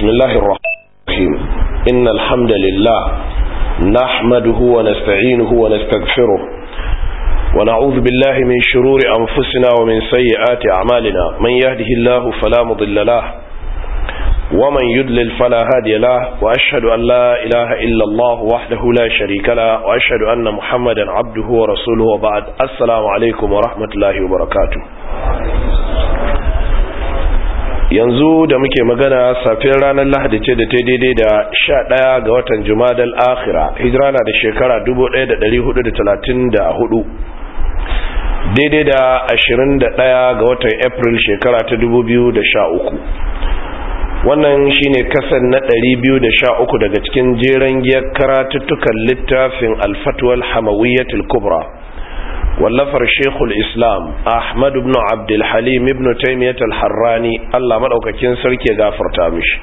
بسم الله الرحمن الرحيم إن الحمد لله نحمده ونستعينه ونستغفره ونعوذ بالله من شرور أنفسنا ومن سيئات أعمالنا من يهده الله فلا مضل له ومن يضلل فلا هادي له وأشهد أن لا إله إلا الله وحده لا شريك له وأشهد أن محمدا عبده ورسوله وبعد السلام عليكم ورحمة الله وبركاته. yanzu da muke magana safiyar ranar Lahadi ce da ta daidai da 11 ga watan Jumadal Akhira, hijira na da shekara 1434 daidai da 21 ga watan April shekara ta 2013. wannan shine kasan na 213 daga cikin jeren giyar karatuttukan littafin Al-Fatwa Al-Hamawiyya Al-Kubra wallafar Sheikhul Islam Ahmad ibn Abdul Halim ibn Taymiyyah Al-Harrani, Allah madaukakin sarki ya gafarta mishi.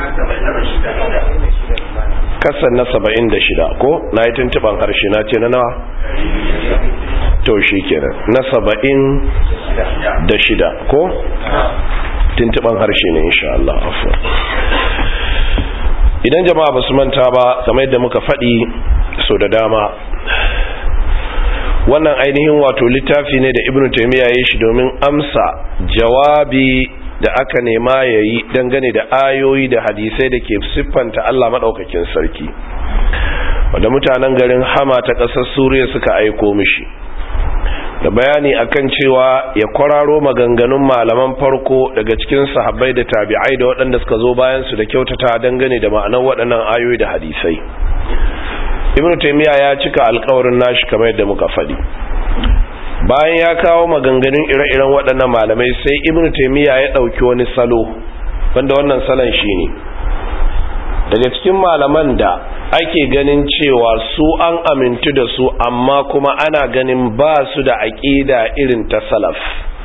Kasan na 76 ko na yi tuntuban harshe na ce na nawa to shikenan na 76 ko tuntuban harshe ne insha Allah. Idan jama'a basu manta ba, kamar yadda muka faɗi so da dama, wannan ainihin wato littafi ne da Ibn Taymiyyah ya shi domin amsa jawabi da aka nema yayi dangane da ayoyi da hadisai da ke siffanta Allah madaukakin sarki, wanda mutanen garin Hama ta ƙasar Suriya suka aiko mishi da bayani akan cewa ya kwararo maganganun malaman farko daga cikin sahabbai da tabi'ai da waɗanda suka zo bayan su da kyautata dangane da ma'anar waɗannan ayoyi da hadisai. Ibn Taymiyyah ya cika alƙawarin nashi kamar yadda muka faɗi. Bayan ya kawo maganganun ire-iren waɗannan malamai, sai Ibn Taymiyyah ya ɗauki wani salo, wanda wannan salon shine daga cikin malaman da ake ganin cewa su an amintu da su amma kuma ana ganin ba su da aqida irin ta salaf.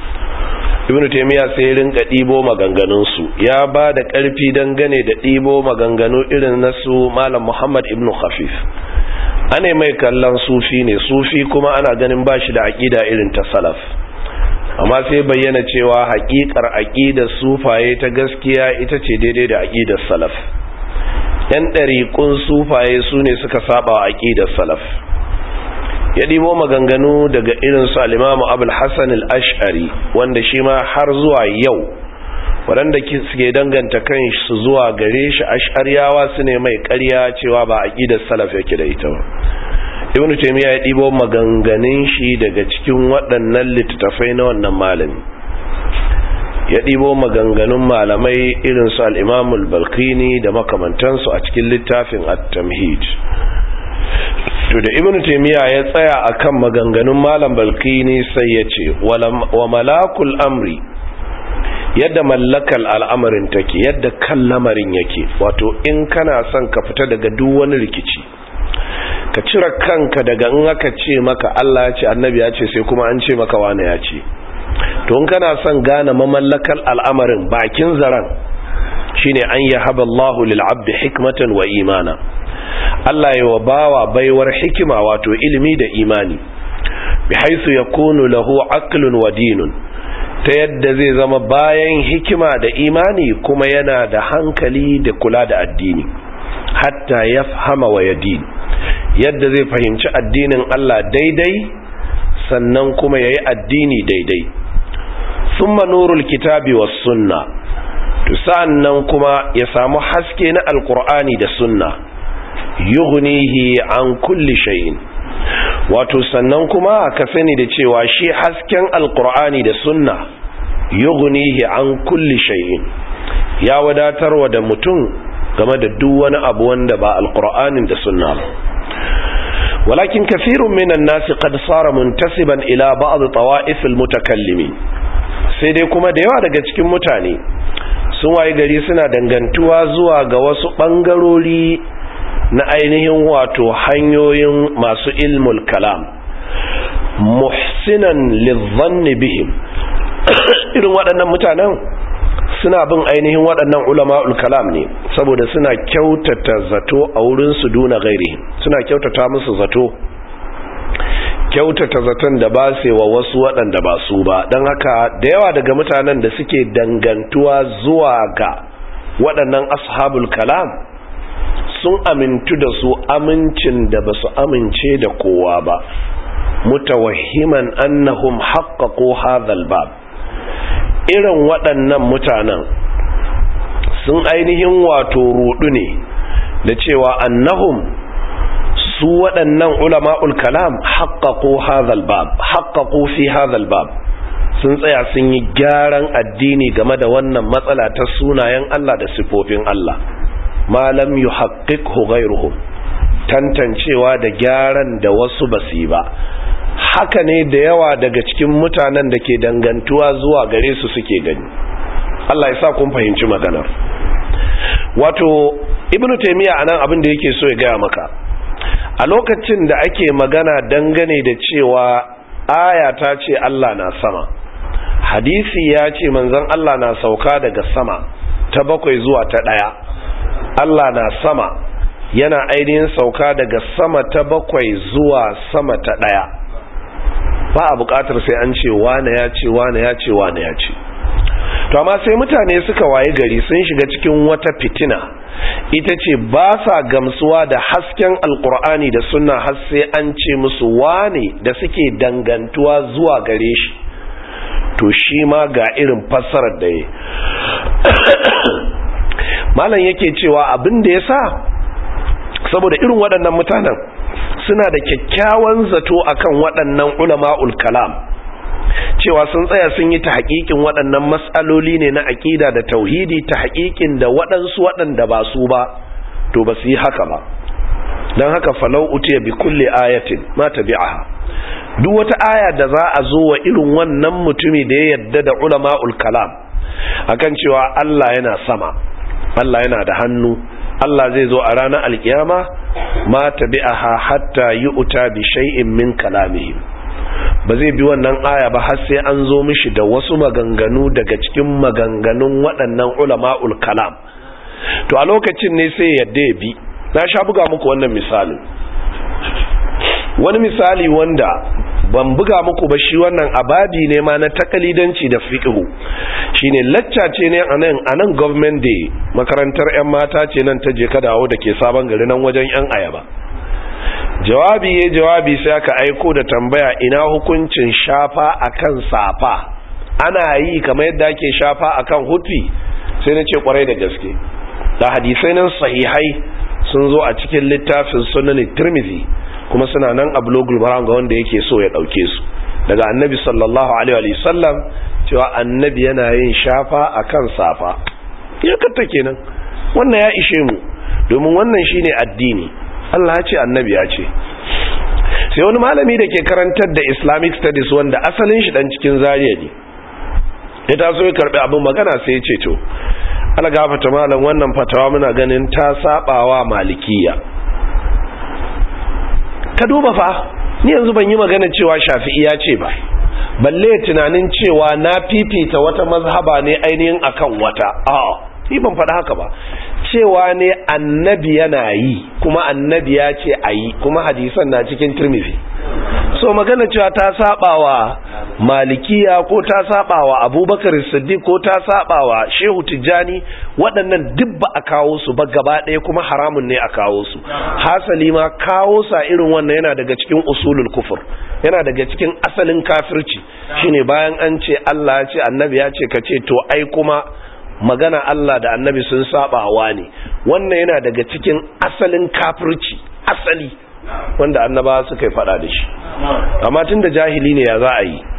Ibn Taymiyyah sai rinka ɗibo maganganunsu, ya ba da ƙarfi dangane da ɗibo maganganu irin na su Malam Muhammad ibn Khafif. Ane mai kallon sufi ne, sufi kuma ana ganin ba shi da aqida irin ta salaf, amma sai bayyana cewa haƙiƙar aqidar sufaye ta gaskiya ita ce daidai da aqidar salaf. Yan ɗariƙun sufaye su ne suka saba wa aqidar salaf. Ya ɗibo maganganu daga irin su al-Imam Abul Hasan al-Ash'ari, wanda shi ma har zuwa yau waɗanda suke danganta kan su zuwa gare shi ash'ariyawa su ne mai ƙarya cewa ba aqidar salaf yake da ita ba. Ibn Taymiyyah ya ɗibo maganganun shi daga cikin waɗannan littattafai na wannan malami. Ya ɗibo maganganun malamai irin su al-Imam al-Balqini da makamantansu a cikin littafin At-Tamhid. To da Ibn Taymiyyah ya tsaya akan maganganun Malam Balqini sai ya ce wa malakul amri, yadda mallakal al'amarin take, yadda kan lamarin yake, wato in kana son ka fita daga duk wani rikici, ka cire kanka daga in aka ce maka Allah ya ce annabi ya ce sai kuma an ce maka wani ya ce, to in kana son gane mamallakal al'amarin bakin zaran shine an yahaba Allahu lil abdi hikmatan wa imana. Allah ya wa bawa baiwar hikima, wato ilimi da imani, bi haythu yakunu lahu aqlun wa dinun, ta yadda zai zama bayan hikima da imani kuma yana da hankali da kula da addini, hatta yafhama wa yadin, yadda zai fahimci addinin Allah daidai sannan kuma yayi addini daidai. Thumma nurul kitabi was sunna, to sannan kuma ya samu haske na alqur'ani da sunna, yughnihi an kulli shay'in, wato sannan kuma ka sani da cewa shi hasken alqur'ani da sunna yughnihi an kulli shay'in, ya wadatarwa da mutum game da duk wani abu wanda ba alqur'anin da sunna ba. walakin kathirun minan nasi qad sara muntasiban ila ba'd tawa'if almutakallimin, sai dai kuma da yawa daga cikin mutane sun waye gari suna dangantuwa zuwa ga wasu bangarori na ainihin wato hanyoyin masu ilmul kalam, muhsinan lidhanni bihim. Irin waɗannan mutanen suna bin ainihin waɗannan ulama'ul kalam ne saboda suna kyautata zato a wurin su duna gairi, suna kyautata musu zato, kyautata zaton da ba sai wa wasu waɗanda ba su ba. don haka da yawa daga mutanen da suke dangantuwa zuwa ga waɗannan ashabul kalam sun amintu da su amincin da basu amince da kowa ba, mutawahhiman annahum haqqaqu hadha al-bab. Irin waɗannan mutanen sun ainihin wato rudu ne da cewa annahum su waɗannan ulama'ul kalam haqqaqu hadha al-bab, haqqaqu fi hadha al-bab, sun tsaya sun yi gyaran addini game da wannan matsala ta sunayen Allah da sifofin Allah. Ma lam yuhaqqiqhu ghayruhum, tantancewa da gyaran da wasu basu ba. Haka ne da yawa daga cikin mutanen da ke dangantuwa zuwa gare su suke gani. Allah ya sa kun fahimci maganar. Wato Ibn Taymiyyah anan abin da yake so ya gaya maka, a lokacin da ake magana dangane da cewa aya ta ce Allah na sama, hadisi ya ce manzon Allah na sauka daga sama ta 7 zuwa ta 1, Allah na sama yana ainihin sauka daga sama ta 7 zuwa sama ta 1, ba a bukatar sai an ce wane ya ce wane ya ce wane ya ce. To amma sai mutane suka waye gari sun shiga cikin wata fitina, ita ce ba sa gamsuwa da hasken alkur'ani da sunna har sai an ce musu wane da suke dangantuwa zuwa gare shi, to shi ma ga irin fassarar da ya malam yake cewa abin da ya sa saboda irin waɗannan mutanen suna da kyakkyawan zato akan waɗannan ulama'ul kalam, cewa sun tsaya sun yi ta haƙiƙin waɗannan matsaloli ne na aƙida da tauhidi, ta haƙiƙin da waɗansu waɗanda ba su ba to ba su yi haka ba. don haka falau utiya bi kulli ayatin ma tabi'aha, duk wata aya da za a zo wa irin wannan mutumi da ya yadda da ulama'ul kalam akan cewa Allah yana sama, Allah yana da hannu, Allah zai zo a ranar alkiyama, ma tabi'aha hatta yu'ta bi shay'in min kalamihim, ba zai bi wannan aya ba har sai an zo mishi da wasu maganganu daga cikin maganganun waɗannan ulama'ul kalam. To a lokacin ne sai yadda ya bi. Na sha buga muku wannan misali, wani misali wanda ban buga muku ba, shi wannan ababi ne ma na takalidanci da fiqhu. Shine lacca ce ne anan government day, makarantar yan mata ce nan ta je ka dawo da ke sabon gari nan wajen yan ayaba. Jawabi sai aka aiko da tambaya, ina hukuncin shafa akan safa, ana yi kamar yadda ake shafa akan hufi? Sai na ce kwarai da gaske, da hadisai nan sahihai sun zo a cikin littafin sunan Tirmidhi, kuma suna nan a Bulugul Maram ga wanda yake so ya dauke su, daga annabi sallallahu alaihi wasallam cewa annabi yana yin shafa akan safa. Ya katta kenan, wannan ya ishe mu, domin wannan shine addini. Allah ya ce, annabi ya ce. Sai wani malami da ke karantar da Islamic Studies wanda asalin shi dan cikin Zaria ne, ya taso ya karbi abin magana, sai ya ce to algafata malam, wannan fatawa muna ganin ta sabawa malikiya. Ka duba fa, ni yanzu ban yi magana cewa Shafi'i ya ce ba, balle tunanin cewa na fifita wata mazhaba ne ainihin akan wata. Ni ban faɗa haka ba, cewa ne annabi yana yi, kuma annabi ya ce a yi, kuma hadisan na cikin Tirmidhi. So magana cewa ta sabawa malikiya ko ta sabawa Abubakar Siddiq ko ta sabawa Shehu Tijjani, waɗannan duk ba a kawo su ba gaba ɗaya, kuma haramun ne a kawo su. Hasali ma kawo sa irin wannan yana daga cikin usulul kufur, yana daga cikin asalin kafirci. Shine bayan an ce Allah ya ce annabi ya ce, ka ce to ai kuma magana Allah da annabi sun sabawa ne. Wannan yana daga cikin asalin kafirci, asali wanda annaba suka yi fada da shi. Amma tun da jahili ne ya za a yi?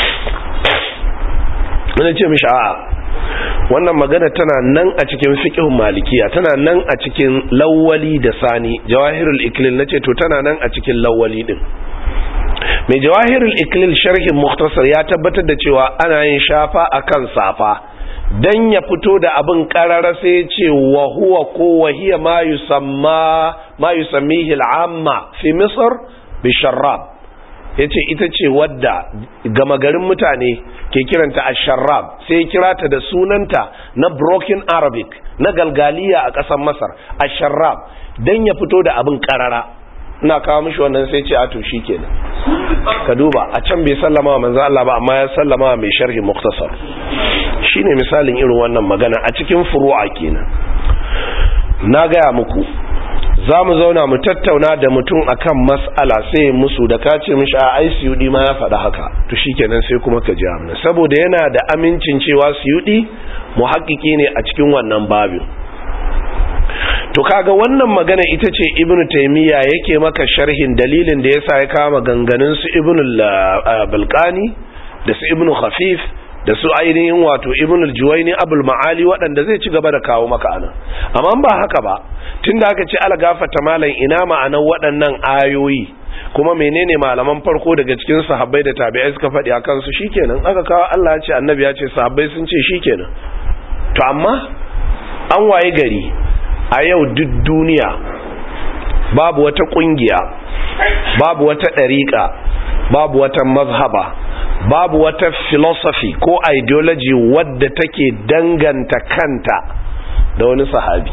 Wani ce mishi a'a, wannan magana tana nan a cikin fiqhun malikiya, tana nan a cikin lawwali da sani, jawahirul iklil. nace to tana nan a cikin lawwali din. Mai jawahirul iklil sharhin mukhtasar ya tabbatar da cewa ana yin shafa akan safa, dan ya fito da abin karara sai ce wa huwa ko wahiya ma yusammihi al'amma fi Misr bi sharrab. Yace ita ce wadda gama garin mutane ke kiranta ash-sharrab, sai ya kira ta da sunanta na broken Arabic na galgaliya a ƙasar Masar, ash-sharrab, dan ya fito da abin karara. Ina kawo mishi wannan sai ce a to shikenan. Ka duba, a can bai sallama wa manzo Allah ba, amma ya sallama wa mai sharhi mukhtasar. shine misalin irin wannan magana a cikin furu'a kenan. Na gaya muku za mu zauna mu tattauna da mutum akan mas'ala sai musu da ka ce mishi a Suyudi ma ya faɗa haka to shikenan sai kuma ka ji amna saboda yana da amincin cewa Suyudi muhakkiki ne a cikin wannan babin. To kaga wannan magana ita ce Ibn Taymiyyah yake maka sharhin dalilin da yasa ya kama ganganin su Ibn al-Balqani da su Ibn Khafif da su ainihin wato Ibn al-Juwayni Abul Ma'ali waɗanda zai ci gaba da kawo maka anan. Amma ba haka ba tunda aka ce algafata malam ina ma'anar waɗannan ayoyi kuma menene malaman farko daga cikin sahabbai da tabi'ai suka faɗi akan su shikenan aka kawo Allah ya ce annabi ya ce sahabbai sun ce shikenan. To amma an waye gari a yau duk duniya babu wata kungiya, babu wata ɗariƙa, babu wata mazhaba, babu wata philosophy ko ideology wadda take danganta kanta da wani sahabi.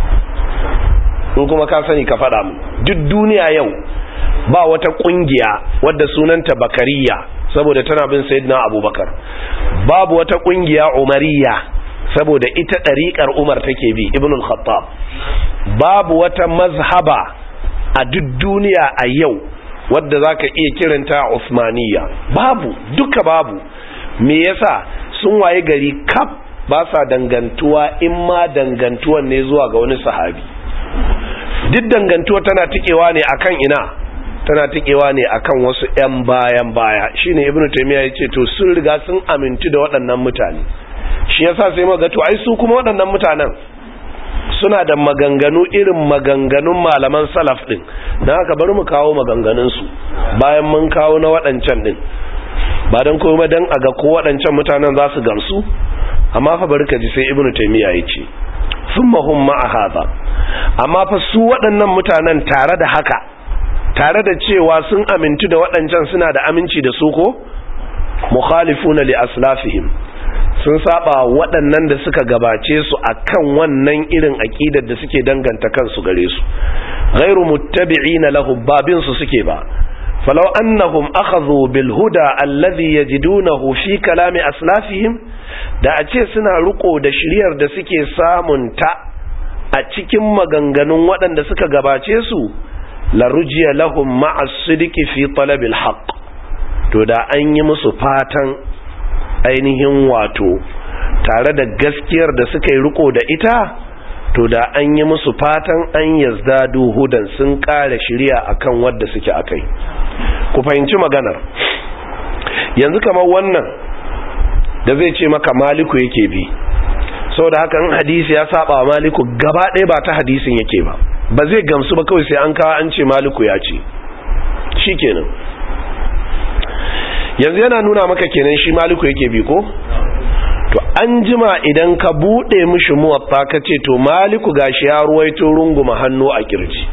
In kuma ka sani ka faɗa mu, duk duniya yau ba wata kungiya wadda sunanta Bakariya saboda tana bin Sayyidina Abubakar, babu wata kungiya Umariya saboda ita ɗariƙar Umar take bi Ibn al-Khattab, babu wata mazhaba a duk duniya a yau wadda zaka iya kiranta Uthmaniyya, babu, duka babu. Me yasa? Sun waye gari kaf ba sa dangantuwa, in ma dangantuwan ne zuwa ga wani sahabi. Duk dangantuwa tana tikewa ne akan ina? Tana tikewa ne akan wasu ƴan bayan baya. Shine Ibn Taymiyyah yace to sun riga sun amintu da waɗannan mutane. Shi yasa sai muga to ai su kuma waɗannan mutanen suna da maganganu irin maganganun malaman salaf din, dan haka bari mu kawo maganganun su bayan mun kawo na waɗancan din, ba dan kuma dan aga ko waɗancan mutanen za su gamsu. Amma fa bari ka ji sai Ibn Taymiyyah yace thumma hum ma'a hadha, amma fa su waɗannan mutanen tare da haka, tare da cewa sun amintu da waɗancan suna da aminci da su ko mukhalifuna li aslafihim, sun saba waɗannan da suka gabace su akan wannan irin aqidar da suke danganta kansu gare su, ghairu muttabi'ina lahum, babin su suke ba. falau annahum akhadhu bil huda alladhi yajidunahu fi kalami aslafihim, da a ce suna riko da shiriyar da suke samun ta a cikin maganganun waɗanda suka gabace su, la rujiya lahum ma'a sidqi fi talabil haqq, to da an yi musu fatan ainihin wato tare da gaskiyar da suka yi riko da ita, to da an yi musu fatan an yazdadu hudan, sun ƙara shiriya akan wadda suke akai. Ku fahimci maganar. Yanzu kamar wannan da zai ce maka Maliku yake bi, saboda haka in hadisi ya saba wa Maliku gaba ɗaya ba ta hadisin yake ba zai gamsu ba, kawai sai an kawo an ce Maliku ya ce shikenan. Yanzu yana nuna maka kenan shi Maliku yake bi ko? To an jima idan ka bude mishi muwatta ka ce to Maliku gashi ya ruwaito runguma hannu a kirji,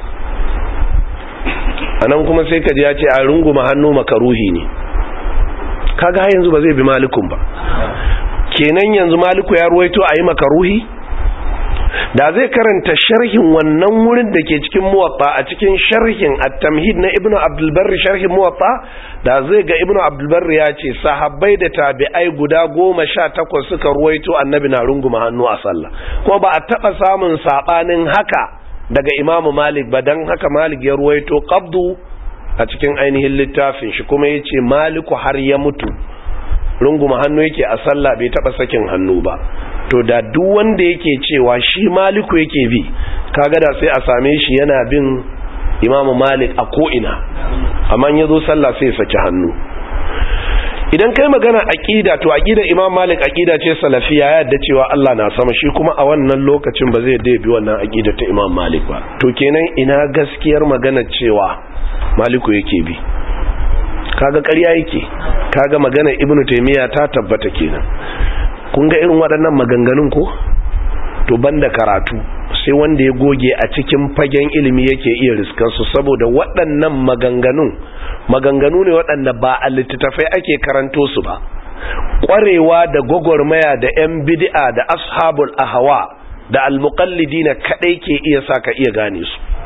anan kuma sai ka ji ya ce a runguma hannu makaruhi ne, kaga yanzu ba zai bi Malikun ba. Kenan yanzu Maliku ya ruwaito a yi makaruhi? Da zai karanta sharhin wannan wurin da ke cikin muwatta, a cikin sharhin at-tamhid na Ibn Abdul Barr, sharhin muwatta, da zai ga Ibn Abdul Barr ya ce sahabbai da tabi'ai guda 18 suka ruwaito annabi na runguma hannu a sallah, ko ba a taba samun sabanin haka daga Imam Malik ba, dan haka Malik ya ruwaito qabdu a cikin ainihin littafin shi, kuma yace Maliku har ya mutu runguma hannu yake a sallah, bai taba sakin hannu ba. To da duk wanda yake cewa shi Maliku yake bi, kaga da sai a same shi yana bin Imam Malik a ko'ina, amma yazo sallah sai ya saki hannu. Idan kai magana aqida, to aqida Imam Malik aqida ce salafiya, ya yadda cewa Allah na sama, shi kuma a wannan lokacin ba zai bi wannan aqida ta Imam Malik ba. To kenan ina gaskiyar magana cewa Maliku yake bi? Kaga ƙarya yake, kaga magana Ibn Taymiyyah ta tabbata kenan. Kun ga irin waɗannan maganganun ko? To banda karatu, sai wanda ya goge a cikin fagen ilimi yake iya riskan su, saboda waɗannan maganganu ne waɗanda ba a littattafai ake karanto su ba. Ƙwarewa da gwagwarmaya da 'yan bid'a da ashabul ahwa da almuqallidina kadai ke iya sa ka iya gane su.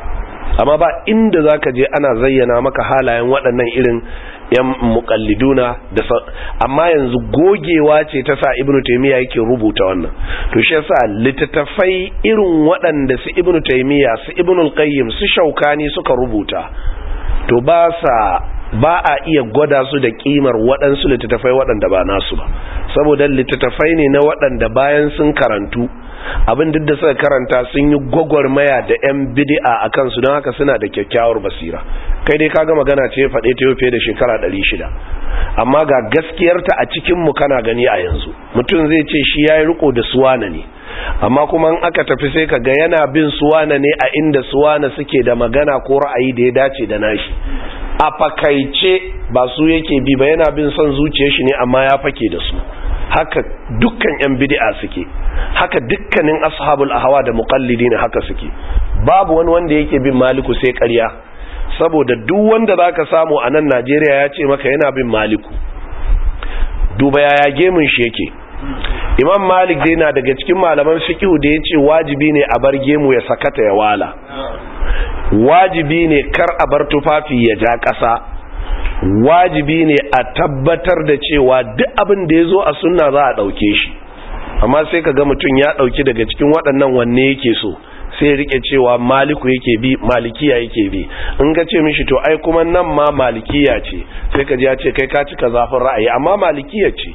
amma ba inda zaka je ana zayyana maka halayen waɗannan irin yan muqalliduna da amma yanzu gogewa ce ta sa Ibn Taymiyyah yake rubuta wannan. To shi yasa littattafai irin waɗanda su Ibn Taymiyyah, su Ibn al-Qayyim, su Shawkani suka rubuta, to ba a iya gwada su da kimar waɗansu littattafai waɗanda ba nasu ba, saboda littattafai ne na waɗanda bayan sun karantu abin duk da suka karanta sun yi gwagwarmaya da 'yan bid'a a kansu, don haka suna da kyakkyawar basira. Kai dai kaga magana ce faɗe ta fiye da shekara 600, amma ga gaskiyarta a cikinmu kana gani a yanzu. Mutum zai ce shi ya yi riko da suwana ne, amma kuma in aka tafi sai ka ga yana bin suwana ne a inda suwana suke da magana ko ra'ayi da ya dace da nashi. A fakaice ba su yake bi ba, yana bin son zuciyar shi ne, amma ya fake da su. Haka dukkan 'yan bid'a suke, haka dukkanin ashabul ahwa da muqallidin haka suke. Babu wani wanda yake bin Maliku sai ƙarya, saboda duk wanda zaka samu a nan Najeriya ya ce maka yana bin Maliku, duba yaya gemun shi yake. Imam Malik dai na daga cikin malaman fiqh da yace wajibi ne a bar gemu ya sakata ya wala, wajibi ne kar a bar tufafi ya ja ƙasa, wajibi ne a tabbatar da cewa duk abin da ya zo a sunna za a ɗauke shi. Amma sai ka ga mutum ya ɗauki daga cikin waɗannan wanne yake so, sai rike cewa Maliku yake bi, Malikiya yake bi. In ka ce mishi to ai kuma nan ma Malikiya ce, sai ka ji ya ce kai ka cika zafin ra'ayi, amma Malikiya ce.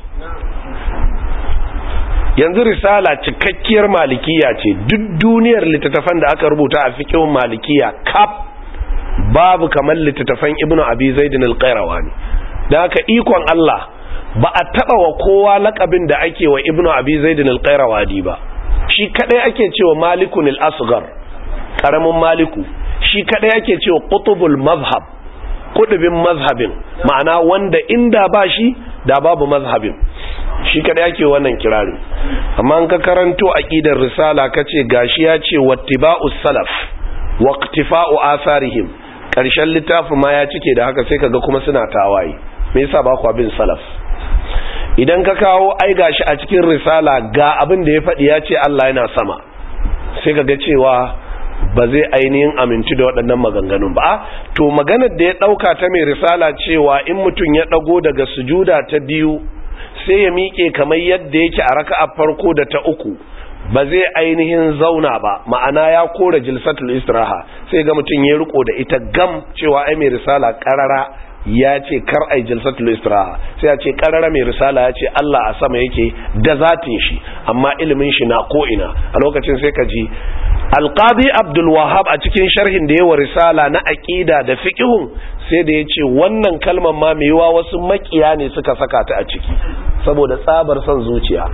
Yanzu risala cikakkiyar Malikiya ce, duk duniyar littattafan da aka rubuta a fiqhun Malikiya kaf babu kamar littattafan Ibn Abi Zaid al-Qayrawani. Da haka ikon Allah ba a taba wa kowa lakabin da ake wa Ibn Abi Zaid al-Qayrawani ba. Shi kadai ake cewa Malikun al-Asghar, karamin Maliku. Shi kadai ake cewa Qutbul Mazhab, kudubin mazhabin, ma'ana wanda inda ba shi da babu mazhabin. Shi kadai ake wannan kirari. Amma an ka karanto aqidar risala kace gashi ya ce wattiba'us salaf waqtifa'u atharihim, karshen littafin ma ya cike da haka, sai kaga kuma suna tawaye. Me yasa ba ku bin salaf? Idan ka kawo ai gashi a cikin risala ga abin da ya faɗi, ya ce Allah yana sama, sai kaga cewa ba zai ainihin aminci da waɗannan maganganun ba. To maganar da ya ɗauka ta mai risala cewa in mutum ya ɗago daga sujuda ta biyu sai ya miƙe kamar yadda yake a raka'a farko da ta uku, ba zai ainihin zauna ba, ma'ana ya kora jilsatul istiraha, sai ga mutum ya riko da ita gam cewa ai mai risala karara ya ce kar ai jilsatul istiraha, sai ya ce karara mai risala ya ce Allah a sama yake da zatin shi, amma ilimin shi na ko ina. A lokacin sai ka ji Al-Qadi Abdul Wahhab a cikin sharhin da yawa risala na aqida da fiqhun, sai da yace wannan kalmar ma mai yawa wasu makiya ne suka saka ta a ciki saboda tsabar son zuciya.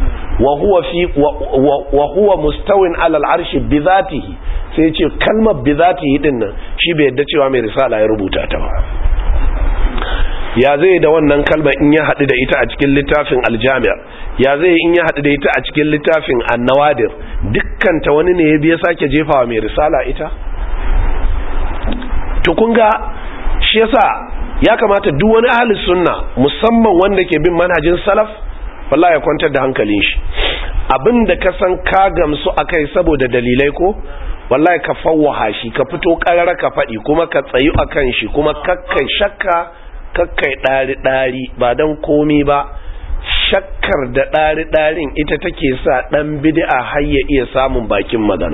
wa huwa mustawin ala al-arshi bi dhatihi, sai yace kalmar bi dhatihi din nan shi bai yadda cewa mai risala ya rubuta ta ba. Ya zai da wannan kalmar in ya haɗu da ita a cikin littafin Al-Jami', ya zai in ya haɗu da ita a cikin littafin An-Nawadir, dukkanta wani ne ya biya sake jefawa mai risala ita? To kun ga shi yasa ya kamata duk wani ahli sunna, musamman wanda ke bin manhajin salaf, wallahi ya kwantar da hankalin shi. Abinda ka san ka gamsu akai saboda dalilai ko, wallahi ka fawwaha shi, ka fito karara ka faɗi, kuma ka tsayu akan shi, kuma kakkai shakka, kakkai ɗari-ɗari, ba don komi ba. Shakkar da ɗari-ɗarin ita take sa ɗan bid'a har ya iya samun bakin magana.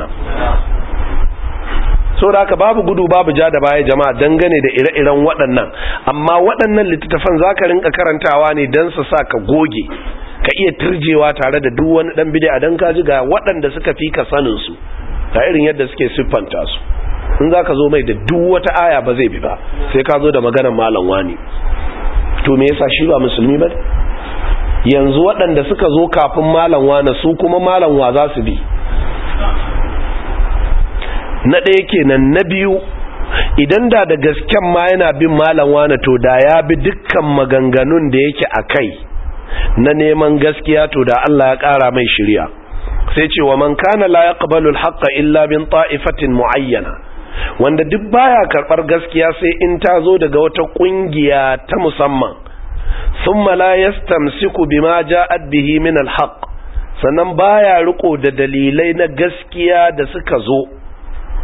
So da haka babu gudu babu ja da baya jama'a dangane da ire-iren waɗannan, amma waɗannan littattafan za ka rinka karantawa ne don su sa ka goge, ka iya turjewa tare da duk wani ɗan bid'a, don ka ji ga waɗanda suka fi ka sanin su ga irin yadda suke siffanta su. In za ka zo mai da duk wata aya ba zai bi ba, sai ka zo da maganar malam wani. To me yasa shi ba musulmi ba? Yanzu waɗanda suka zo kafin malam wani su kuma malam wa za su bi? Na ɗaya kenan. Na biyu, idan da gasken ma yana bin malam wani, to da ya bi dukkan maganganun da yake a kai na neman gaskiya, to da Allah ya ƙara mai shiriya. Sai ce wa man kana la yaqbalu al-haqqa illa min ta'ifatin muayyana, wanda duk baya karbar gaskiya sai in ta zo daga wata kungiya ta musamman. Thumma la yastamsiku bima ja'at bihi min al-haqq, sannan baya riko da dalilai na gaskiya da suka zo.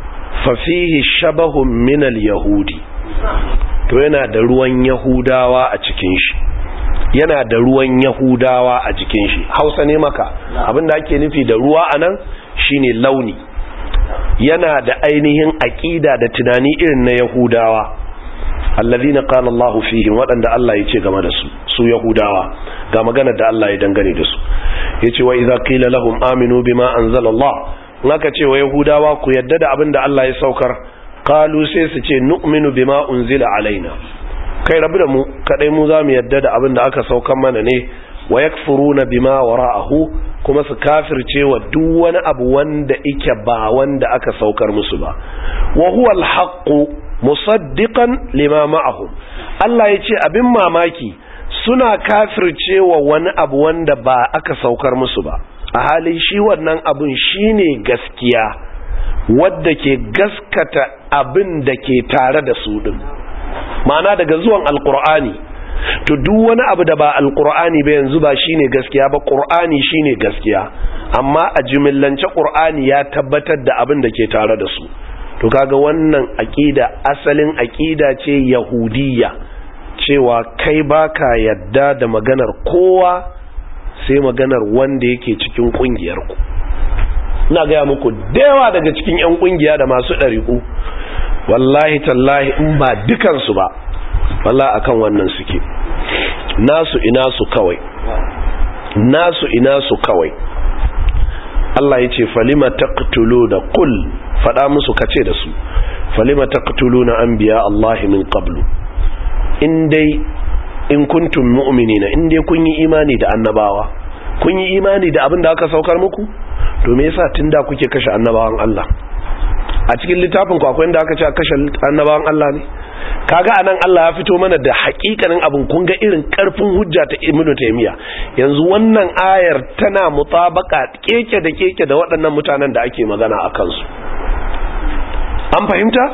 fa fihi shabahun min al-yahudi, to yana da ruwan yahudawa a cikin shi, yana da ruwan yahudawa a jikin shi. Hausa ne maka, abinda ake nufi da ruwa anan shine launi, yana da ainihin aqida da tunani irin na yahudawa, alladhina qala Allahu fihim, wadanda Allah ya ce game da su yahudawa, ga magana da Allah ya dangane da su, yace wa idza qila lahum aminu bima anzala Allah, naka ce wa yahudawa ku yadda da abinda Allah ya saukar, qalu sai su ce nu'minu bima unzila alaina, kai rabu da mu kadai mu za mu yadda da abinda aka saukar mana ne, wa yakfuruna bima wara'ahu, kuma su kafirce wa duk wani abu wanda yake ba wanda aka saukar musu ba, wa huwa al-haqqu musaddiqan lima ma'ahum. Allah yace abin mamaki suna kafirce wa wani abu wanda ba aka saukar musu ba, a halin shi wannan abun shine gaskiya wadda ke gaskata abin da ke tare da su din. Ma'ana daga zuwan alqur'ani, to duk wani abu da ba alqur'ani ba yanzu ba shine gaskiya ba, qur'ani shine gaskiya, amma a jimillance qur'ani ya tabbatar da abin da ke tare da su. To kaga wannan aqida asalin aqida ce yahudiyya, cewa kai baka yadda da maganar kowa sai maganar wanda yake cikin kungiyar ku. Ina ga muku dayawa daga cikin yan kungiya da masu dariku, wallahi tallahi in ba dukan su ba, wallahi akan wannan suke, nasu ina su kawai, nasu ina su kawai. Allah yace falima taqtuluna qul, fada musu kace da su, falima taqtuluna anbiya Allah min qablu, in kuntum mu'minina, in dai kun yi imani da annabawa, kun yi imani da abin da aka saukar muku, to me yasa tunda kuke kashe annabawan Allah? A cikin littafin ku akwai inda aka ce kashe annabawan Allah ne? Kaga anan Allah ya fito mana da hakikanin abin, kun ga irin karfin hujja ta Ibn Taymiyyah. Yanzu wannan ayar tana mutabaka keke da keke da waɗannan mutanen da ake magana akan su. An fahimta?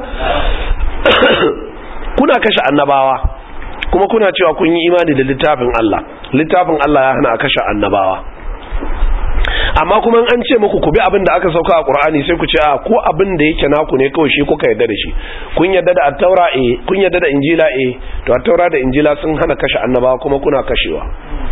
Kuna kashe annabawa kuma kuna cewa kun yi imani da littafin Allah. Littafin Allah ya hana a kashe annabawa, amma kuma an ce muku ku bi abin da aka sauka a Qur'ani sai ku ce a ko abin da yake naku ne kawai shi kuka yarda da shi. Kun yarda da at-taura kun yarda da injila to at-taura da injila sun hana kashe annabawa kuma kuna kashewa.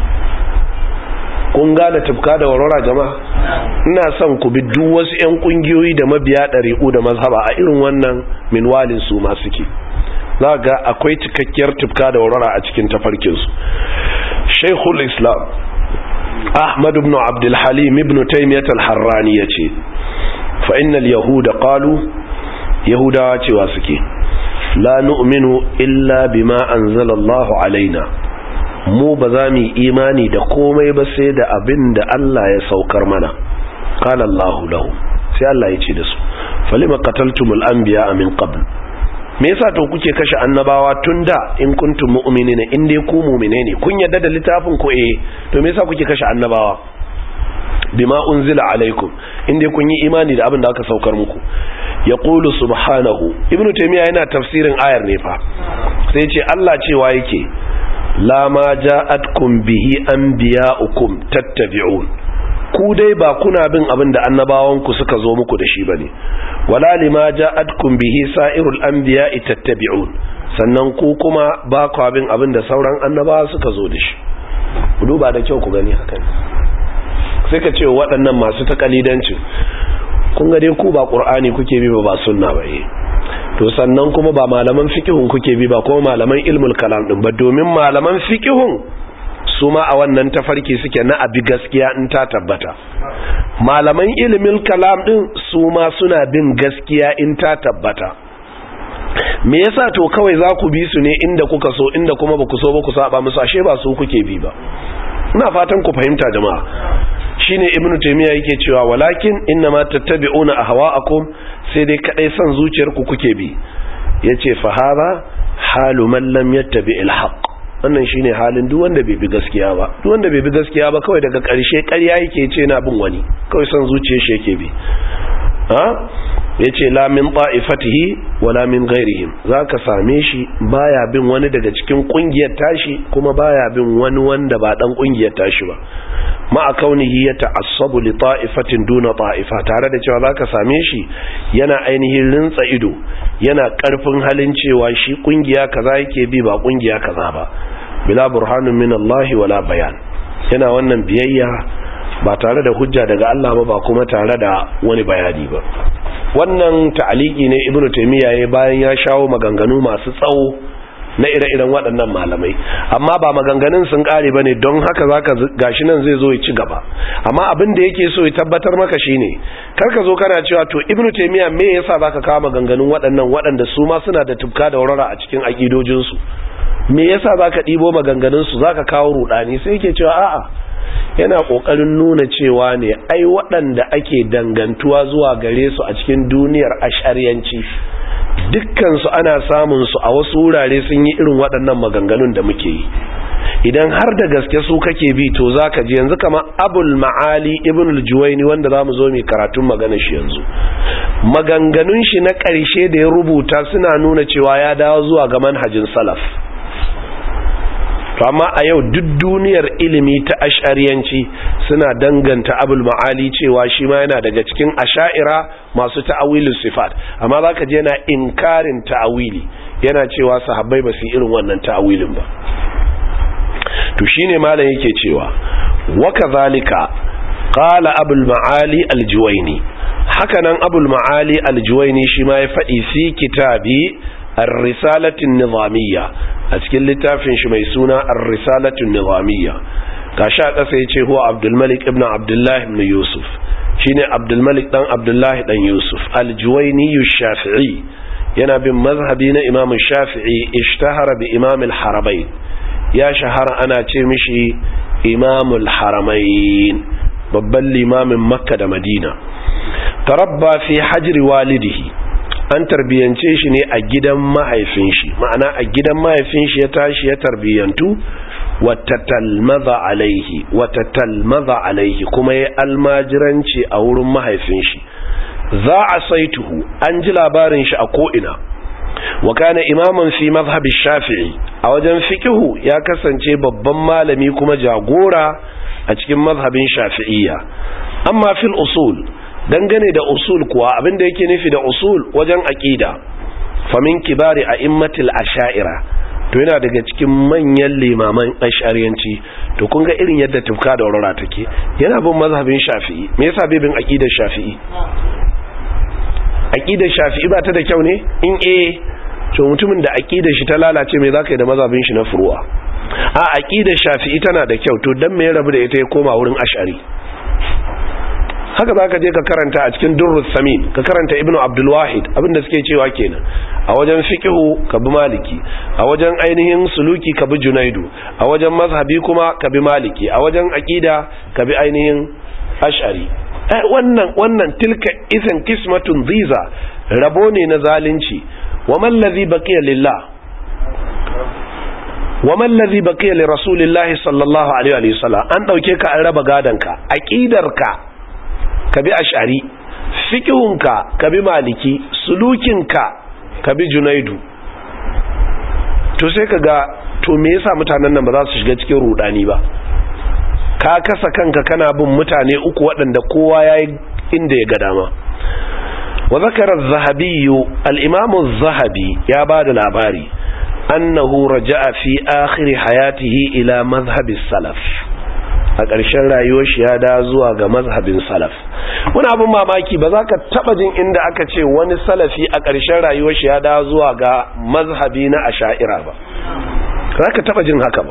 Kun gane tufka da warwara jama'a? Ina son ku bi duk wasu ƴan kungiyoyi da mabiya dariku da mazhaba a irin wannan minwalin su ma suke. Za ga akwai cikakkiyar tufka da warwara a cikin tafarkin su. Sheikhul Islam Ahmad ibn Abdul Halim ibn Taymiyyah al-Harrani yace fa innal yahuda qalu, yahudawa cewa suke, la nu'minu illa bima anzala Allah alaina, mu ba za mu imani da komai ba sai da abin da Allah ya saukar mana. Qala Allah lahu, sai Allah ya ce da su, falima qataltumul anbiya min qabl, me yasa to kuke kashe annabawa tunda in kuntum mu'minina, in dai ku mu'mine ne kun yadda da littafin ku to me yasa kuke kashe annabawa? Bima unzila alaikum, in dai kun yi imani da abin da aka saukar muku. Yaqulu subhanahu, Ibn Taymiyyah yana tafsirin ayar ne fa, sai ce Allah cewa yake la ma ja'atkum bihi anbiya'ukum tattabi'un, ku dai ba kuna bin abin da annabawanku suka zo muku da shi bane, wala lima ja'atkum bihi sa'irul anbiya'i tattabi'un, sannan ku kuma ba ku bin abin da sauran annabawa suka zo da shi. Ku duba da kyau ku gani haka ne. Sai ka ce waɗannan masu takalidanci, kun ga dai ku ba Qur'ani kuke bi ba sunna ba to sannan kuma ba malaman fiqhun kuke bi ba, kuma malaman ilmul kalam din ba, domin malaman fiqhun su ma a wannan tafarki suke na abi gaskiya in ta tabbata. Malaman ilimin kalam din su ma suna bin gaskiya in ta tabbata. Me yasa to kawai za ku bi su ne inda kuka so, inda kuma ba ku so ba ku saba musu, ashe ba su kuke bi ba. Ina fatan ku fahimta jama'a. Shine Ibn Taymiyyah yake cewa walakin innama tattabi'una ahwa'akum, sai dai kadai san zuciyarku kuke bi. Yace fa hada halu man lam yattabi'il haqq, wannan shine halin duk wanda bai bi gaskiya ba. Duk wanda bai bi gaskiya ba kawai daga ƙarshe ƙarya yake ce na bin wani, kawai san zuciyar shi yake bi. Yace la min ta'ifatihi wala min ghairihim, zaka same shi baya bin wani daga cikin kungiyar tashi kuma baya bin wani wanda ba dan kungiyar tashi ba, ma kaunihi yata'assabu li ta'ifatin duna ta'ifa, tare da cewa zaka same shi yana ainihin rintsa ido, yana karfin halin cewa shi kungiya kaza yake bi ba kungiya kaza ba, bila burhanun min Allah wala bayan, yana wannan biyayya ba tare da hujja daga Allah ba kuma tare da wani bayani ba. Wannan ta'aliki ne Ibn Taymiyyah ya bayan ya shawo maganganu masu tsawo na ire-iren waɗannan malamai, amma ba maganganun sun ƙare bane, don haka zaka gashi nan zai zo ya ci gaba. Amma abin da yake so ya tabbatar maka shine kar ka zo kana cewa to Ibn Taymiyyah me yasa zaka kawo maganganun waɗanda su ma suna da tufka da warara a cikin aqidojin su, me yasa zaka ɗibo maganganun su zaka kawo rudani? Sai yake cewa a'a, yana kokarin nuna cewa ne ai waɗanda ake dangantuwa zuwa gare su a cikin duniyar ash'ariyanci dukkansu ana samun su a wasu wurare sun yi irin waɗannan maganganun da muke yi. Idan har da gaske su kake bi to zaka ji yanzu kamar Abul Ma'ali Ibn al-Juwayni wanda zamu zo mu karatun maganar shi yanzu, maganganun shi na ƙarshe da ya rubuta suna nuna cewa ya dawo zuwa ga manhajin salaf. To amma a yau duk duniyar ilimi ta ash'ariyanci suna danganta Abul Ma'ali cewa shi ma yana daga cikin asha'ira masu ta'awilin sifat, amma zaka je yana inkarin ta'awili, yana cewa sahabbai ba su yi irin wannan ta'awilin ba. To shine malam yake cewa wa kadhalika qala Abul Ma'ali al-Juwayni, hakanan Abul Ma'ali al-Juwayni shi ma ya faɗi fi kitabi الرسالة النظامية a cikin littafin shi mai suna ar-risalatu an-nizamiyya. Gashi a ƙasa yace huwa Abdul Malik ibn Abdullah ibn Yusuf, shine Abdul Malik dan Abdullah dan Yusuf al-Juwayni ash-Shafi'i, yana bin mazhabi na Imam Shafi'i, ishtahara bi Imam al-Haramain, ya shahara ana ce mishi Imam al-Haramain, babban limamin Makka da Madina. Tarabba fi hajri walidihi, an tarbiyance shi ne a gidan mahaifin shi, ma'ana a gidan mahaifin shi ya tashi ya tarbiyantu. watatalmaza alaihi kuma ya almajiranci a wurin mahaifin shi. za a saituhu, an ji labarin shi a ko'ina. wa kana imaman fi mazhabi shafi'i, a wajen fikihu ya kasance babban malami kuma jagora a cikin mazhabin shafi'iyya. amma fil usul, dangane da usul kuwa, abinda yake nufi da usul wajen aqida, famin kibari a'immatil asha'ira, to yana daga cikin manyan limaman ash'ariyanci. To kun ga irin yadda tufka da warara take, yana bin mazhabin shafi'i. Me yasa bai bin aqidar shafi'i? Aqidar shafi'i ba ta da kyau ne? In to mutumin da aqidar shi ta lalace, me zaka yi da mazhabin shi na furu'a? A aqidar shafi'i tana da kyau, to dan me ya rabu da ita ya koma wurin ash'ari? Haka za ka je ka karanta a cikin Durrus Samin, ka karanta Ibn Abdul Wahid, abinda suke cewa kenan. A wajen fiqhu ka bi Maliki, a wajen ainihin suluki ka bi Junaidu, a wajen mazhabi kuma ka bi Maliki, a wajen aqida ka bi ainihin Ash'ari. Wannan tilka isan kismatun dhiza, rabo ne na zalunci. Wa man ladhi baqiya lillah, wa man ladhi baqiya li rasulillahi sallallahu alaihi wa sallam, an dauke ka an raba gadanka, aqidarka ka bi ash'ari, fiqhunka ka bi maliki, sulukinka ka bi junaidu. To sai kaga to me yasa mutanen nan ba za su shiga cikin rudani ba? Ka kasa kanka kana bin mutane uku waɗanda kowa yayi inda ya ga dama. Wa zakara az-zahabi, al-imam az-zahabi ya bada labari annahu raja'a fi akhir hayatihi ila madhhab as-salaf, a ƙarshen rayuwar shi ya da zuwa ga mazhabin salaf. Wani abin mamaki, ba za ka taɓa jin inda aka ce wani salafi a ƙarshen rayuwar shi ya da zuwa ga mazhabi na asha'ira ba. Za ka taɓa jin haka ba.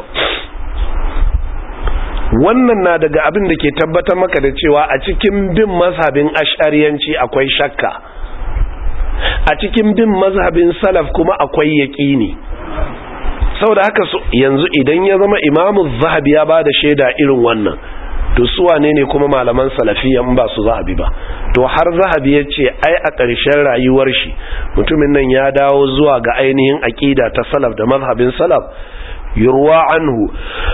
Wannan na daga abin da ke tabbatar maka da cewa a cikin bin mazhabin ash'ariyanci akwai shakka, a cikin bin mazhabin salaf kuma akwai yaƙini. Saboda haka yanzu idan ya zama Imamu Zahabi ya bada shaida irin wannan, to su wane ne kuma malaman salafiyya in ba su Zahabi ba? To har Zahabi ya ce ai a ƙarshen rayuwar shi mutumin nan ya dawo zuwa ga ainihin aqida ta salaf da mazhabin salaf. Yurwa anhu,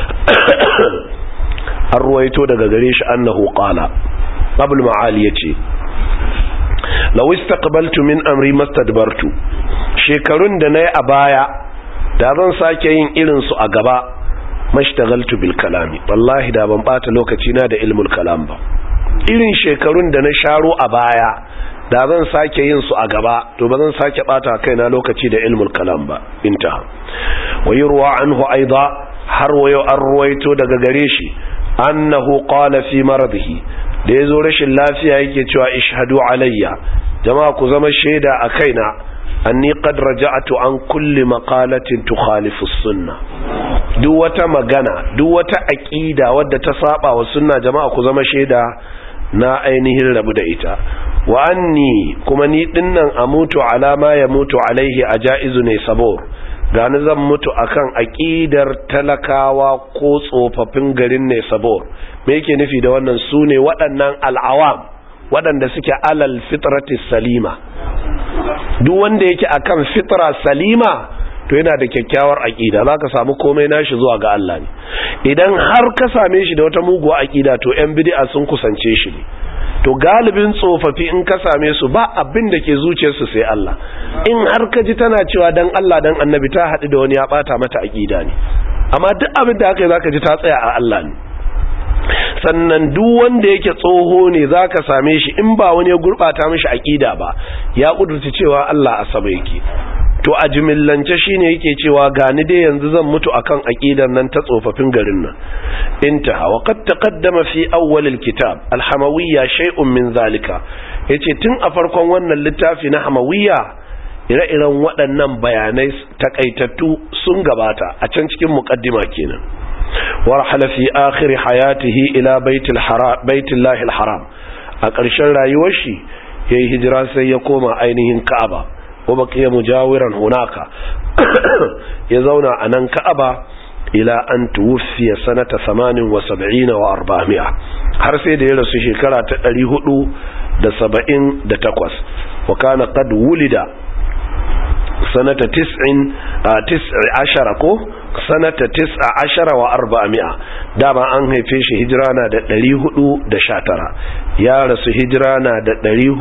an ruwaito daga gare shi annahu qala, Abul Ma'ali yace law istaqbaltu min amri mastadbartu, shekarun da nayi a baya da zan sake yin irin su a gaba mashtagaltu bil kalami, wallahi da ban bata lokaci na da ilmul kalam ba. Irin shekarun da na sharo a baya da zan sake yin su a gaba to ba zan sake bata kaina lokaci da ilmul kalam ba. Inta wa yurwa anhu aida, har wayo an ruwaito daga gare shi annahu qala fi maradihi, da yazo rashin lafiya yake cewa ishhadu alayya, jama'a ku zama shaida a kaina, anni qad raja'tu an kulli maqalatin tukhalifu as-sunnah. Duk wata magana, duk wata aqida wadda ta saba wa sunna, jama'a ku zama shaida na ainihin rabu da ita. Wa anni, kuma ni dinnan amutu ala ma yamutu alaihi ajaizu ne sabor, gani zan mutu akan aqidar talakawa ko tsofaffin garin ne sabor. Me yake nufi da wannan? Sune waɗannan al'awam waɗanda suke alal fitrati salima. Duk wanda yake akan fitra salima to yana da kyakkyawar aqida, zaka samu komai nashi zuwa ga Allah ne. Idan har ka same shi da wata muguwa aqida to ƴan bid'a sun kusance shi ne. To galibin tsofaffi in ka same su ba abin da ke zuciyarsu sai Allah. In har ka ji tana cewa dan Allah dan Annabi, ta haɗu da wani ya bata mata aqida ne. Amma duk abin da aka yi zaka ji ta tsaya a Allah ne. Sannan duk wanda yake tsoho ne zaka same shi in ba wani ya gurbata mishi aqida ba, ya kudurta cewa Allah asaba yake. To a jimillance shine yake cewa gani dai yanzu zan mutu akan aqidar nan ta tsofaffin garin nan. Intaha wa qad taqaddama fi awwal alkitab alhamawiyya shay'un min zalika. Yace tun a farkon wannan littafi na hamawiyya ire-iren waɗannan bayanai takaitattu sun gabata a can cikin muqaddima kenan. warhala fi akhir hayatihi ila baitillahi alharam, a ƙarshen rayuwar shi yayi hijira sai ya koma ainihin Ka'aba, wa baqiya mujawiran hunaka ya zauna a nan Ka'aba ila an tuwfiya sanata 78 wa 400, har sai da ya rasu shekara ta 478. wa kana qad wulida sanata 19 ko sanata 19 wa 400, dama an haife shi hijira na da 419, ya rasu hijira na da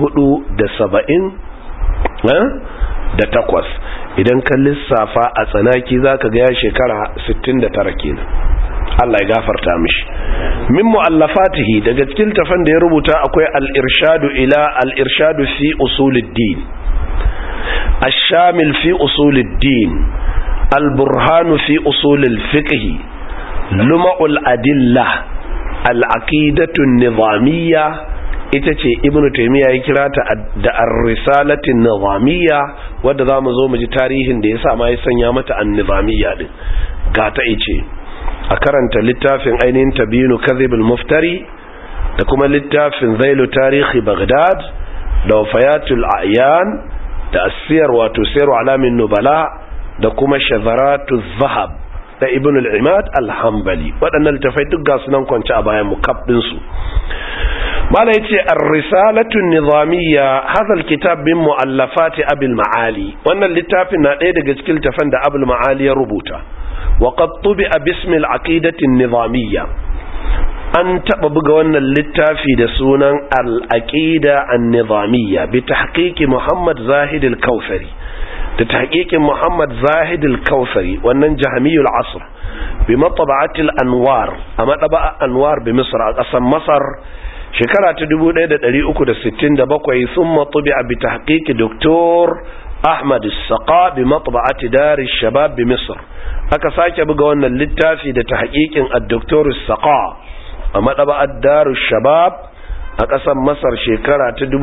478. idan ka lissafa a tsanaki zaka ga ya shekara 69 kenan. Allah ya gafarta mishi. Min muallafatihi, daga cikin tafan da ya rubuta akwai al-irshadu fi usuluddin, ash-shamil fi usuluddin, al-burhan fi usulil fiqh, luma'ul adillah, al-aqidatu an-nizamiyya, ita ce ibnu taymiya ya kira ta da ar-risalatin nizamiyya, wadda zamu zo mu ji tarihin da yasa ma ya sanya mata an-nizamiyya din. Ga ta ice a karanta littafin ainihin tabinu kadhib al-muftari, da kuma littafin zailu tarihi baghdad, da wafayatul a'yan, da asiyar wato sayru alamin nubala, da kuma shazaratu zahab da ibn al-imad al-hanbali. waɗannan littafai duk ga sunan kwance a bayan mukab din su. mala yace ar-risalatu an-nizamiyya, hadha al-kitab min muallafati abul maali, wannan littafin na ɗaya daga cikin littafan da abul maali ya rubuta. wa qad tubi'a bismi al-aqidati an-nizamiyya, an taba buga wannan littafi da sunan al-aqida an-nizamiyya bi tahqiqi muhammad zahid al-kautsari, da tahqiqin muhammad zahid al-kautsari, wannan jahmiyul asr, bi matba'ati al-anwar, a matba'a anwar bi misr, a ƙasar masar, shekara ta 1367. thumma tubi'a bi tahqiqi doktor ahmad as-saqa bi matba'ati dar ash-shabab bi misr, aka sake buga wannan littafi da tahqiqin ad-doktor as-saqa a matba'at dar ash-shabab a ƙasar masar, shekara ta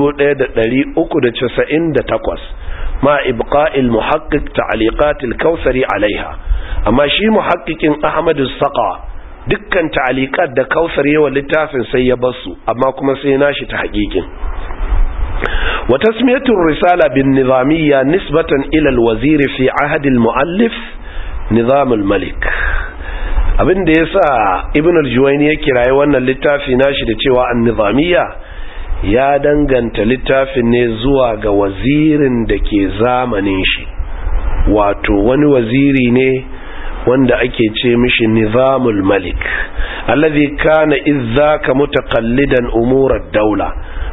1398, ma ibqa'il muhaqqiq ta'liqat al-kautsari alaiha. amma shi muhaqqiqin ahmad as-saqa dukkan ta'liqat da kautsari wa littafin sai ya basu, amma kuma sai nashi ta haƙiƙin. wa tasmiyatu ar-risala bin nizamiyya nisbatan ila al-wazir fi ahd al-muallif nizam al-malik. abin da yasa ibn al-juwayni ya kirayi wannan littafi nashi da cewa an-nizamiyya, ya danganta littafin ne zuwa ga wazirin da ke zamanin shi, wato wani waziri ne wanda ake ce mishi nizamul malik, alladhi kana idzaka mutaqallidan umur ad-dawla,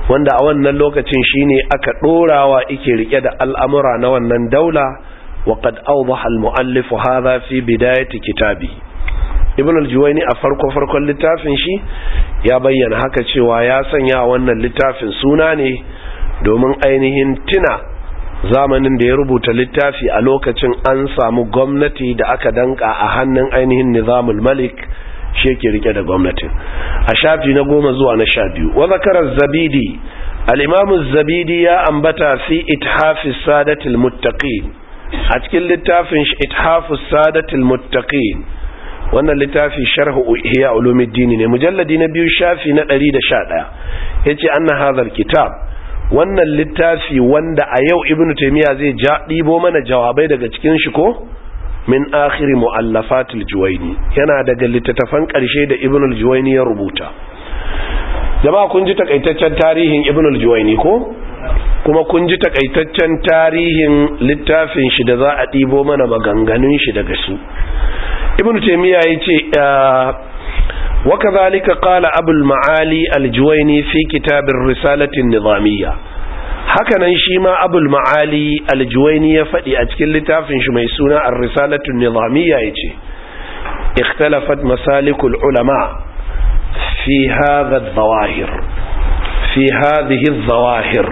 wanda a wannan lokacin shine aka dorawa yake rike da al'amura na wannan daula wa qad awdaha al-mu'allif hadha fi bidayati kitabi. Ibn al-Juwayni a farkon littafin shi ya bayyana haka cewa ya sanya wannan littafin suna ne domin ainihin tuna zamanin da ya rubuta littafi a lokacin an samu gwamnati da aka danka a hannun ainihin Nizamul Malik, shi yake rike da gwamnatin. A shafi na 10 zuwa na 12 wa zakara az-Zabidi, al-Imam az-Zabidi ya ambata fi Ithafis Sadatil Muttaqin, a cikin littafin shi Ithafus Sadatil Muttaqin, wannan littafi sharh Ihya Ulumuddin ne, mujalladi na 2 shafi na 111, yace anna hadhal kitab, wannan littafi wanda a yau Ibn Taymiyyah zai ɗibo mana jawabai daga cikin shi ko min akhiri mu'allafatil Juwayni, yana daga littattafan ƙarshe da Ibn al-Juwayni ya rubuta. Jama'a kun ji takaitaccen tarihin Ibn al-Juwayni ko? Kuma kun ji takaitaccen tarihin littafin shi da za a ɗibo mana maganganun shi daga su. Ibn Taymiyyah yace وكذلك قال أبو المعالي الجويني في كتاب الرسالة النظامية. hakanan shi ma abul ma'ali aljuwaini ya faɗi a cikin littafin shi mai suna ar-risalatu an-nizamiyya yace ikhtalafat masalikul ulama fi hadha adh-dhawahir fi hadhihi adh-dhawahir,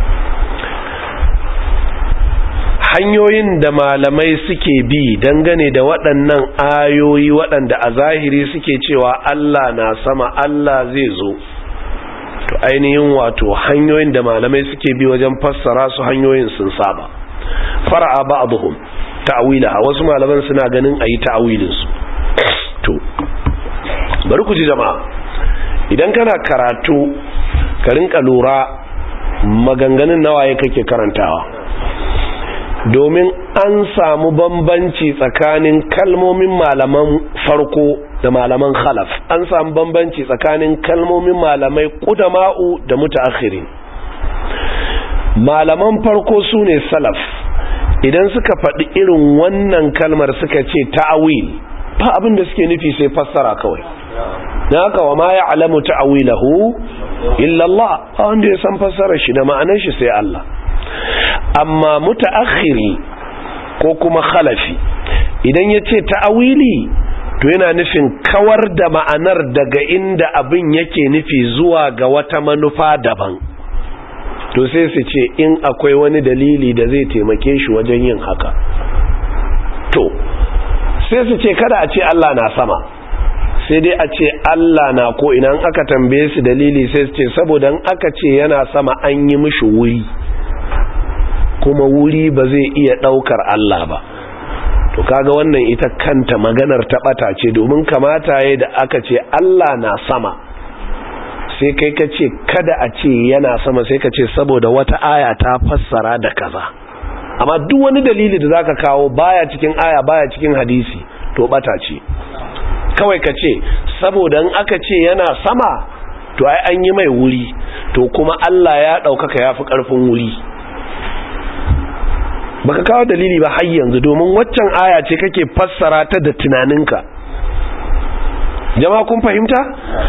hanyoyin da malamai suke bi dangane da waɗannan ayoyi waɗanda a zahiri suke cewa Allah na sama, Allah zai zo, to ainihin wato hanyoyin da malamai suke bi wajen fassara su hanyoyin sun saba. Fara'a ba'dhum ta'wilaha, wasu malaman suna ganin ayi ta'wilin su. To bari ku ji jama'a, idan kana karatu ka rinka lura maganganun nawaye kake karantawa, domin an samu bambanci tsakanin kalmomin malaman farko da malaman khalaf, an samu bambanci tsakanin kalmomin malamai qudama'u da mutaakhirin. Malaman farko sune salaf, idan suka faɗi irin wannan kalmar suka ce ta'awil, ba abin da suke nufi sai fassara kawai. dan haka wa ma ya'lamu ta'wilahu illa Allah, ba wanda ya san fassarar shi da ma'anar shi sai Allah. Amma mutaakhiri ko kuma khalafi idan yace ta'awili, to yana nufin kawar da ma'anar daga inda abin yake nufi zuwa ga wata manufa daban. To sai su ce in akwai wani dalili da zai taimake shi wajen yin haka, to sai su ce kada a ce Allah na sama, sai dai a ce Allah na ko ina. In aka tambaye su dalili sai su ce saboda in aka ce yana sama an yi mishi wuri, kuma wuri ba zai iya daukar Allah ba. To kaga wannan ita kanta maganar ta bata ce, domin kamata yayin da aka ce Allah na sama, sai kai ka ce kada a ce yana sama, sai ka ce saboda wata aya ta fassara da kaza. Amma duk wani dalili da zaka kawo baya cikin aya baya cikin hadisi, to bata ce. Kawai ka ce saboda in aka ce yana sama, to ai an yi mai wuri, to kuma Allah ya daukaka yafi karfin wuri. Baka kawo dalili ba har yanzu, domin waccan aya ce kake fassara ta da tunaninka. Jama'a kun fahimta?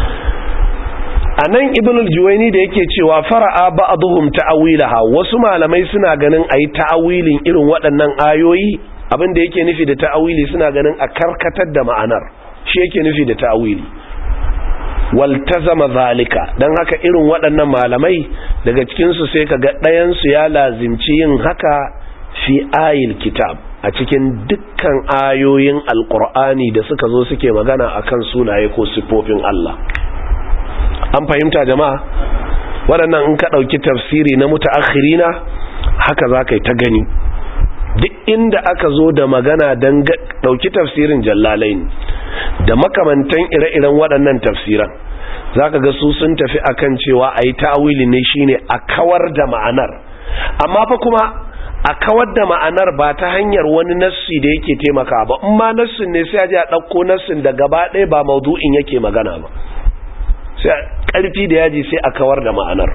Anan Ibn al-Juwayni da yake cewa fara'a ba'dhum ta'wilaha, wasu malamai suna ganin ayi ta'awilin irin waɗannan ayoyi. Abin da yake nufi da ta'awili suna ganin a karkatar da ma'anar, shi yake nufi da ta'awili. Waltazama zalika, dan haka irin waɗannan malamai daga cikin su sai kaga ɗayan su ya lazimci yin haka fi ayil kitab, a cikin dukkan ayoyin alqur'ani da suka zo suke magana akan sunaye ko sifofin Allah. An fahimta jama'a? Waɗannan in ka ɗauki tafsiri na mutaakhirina haka za ka yi ta gani. Duk inda aka zo da magana don ɗauki tafsirin Jallalain da makamantan ire-iren waɗannan tafsiran, za ka ga su sun tafi akan cewa a yi ta'awili ne shine a kawar da ma'anar. Amma fa kuma a kawar da ma'anar ba ta hanyar wani nassi da yake taimaka ba. In ma nassin ne sai a je a ɗauko nassin da gaba ɗaya ba maudu'in yake magana ba, sai ƙarfi da yaji sai a kawar da ma'anar.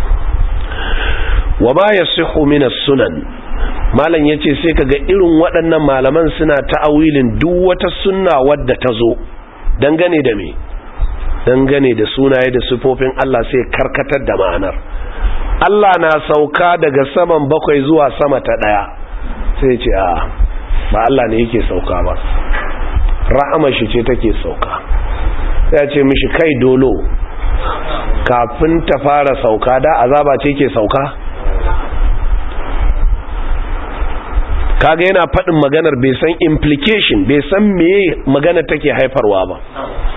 Wa ma yasihu min as-sunan, malam yace sai kaga irin waɗannan malaman suna ta'awilin duk wata sunna wadda ta zo dangane da me, dangane da sunaye da sifofin Allah sai karkatar da ma'anar. Allah na sauka daga saman 7 zuwa sama ta 1 sai ce a ba Allah ne yake sauka ba, rahama shi ce take sauka. sai ce mishi kai dolo, kafin ta fara sauka da azaba ce ke sauka? kaga yana faɗin maganar bai san implication, bai san meye magana take haifarwa ba.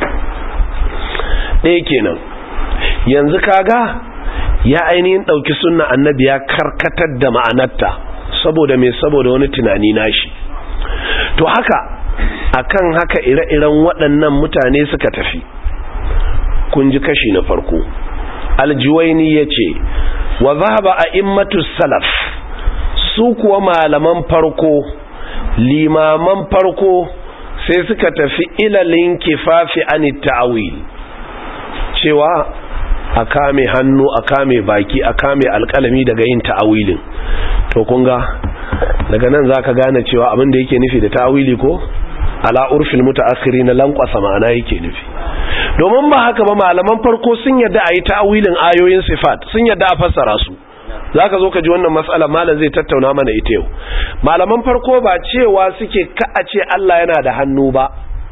ɗaya kenan. Yanzu kaga ya ainihin ɗauki sunna annabi ya karkatar da ma'anarta saboda me, saboda wani tunani nashi. To haka akan haka ire-iren waɗannan mutane suka tafi. kun ji kashi na farko. Aljuwaini yace wa zahaba a'immatu salaf, su kuwa malaman farko, limaman farko sai suka tafi ilalin kifafi anit ta'wil, cewa a kame hannu, a kame baki, a kame alƙalami daga yin ta'awilin. To kun ga daga nan zaka gane cewa abin da yake nufi da ta'awili ko ala urfil mutaakhirin lanqasa ma'ana yake nufi. Domin ba haka ba malaman farko sun yadda a yi ta'awilin ayoyin sifat, sun yadda a fassara su. Zaka zo ka ji wannan mas'ala malam zai tattauna mana ita yau. Malaman farko ba cewa suke ka a ce Allah yana da hannu ba.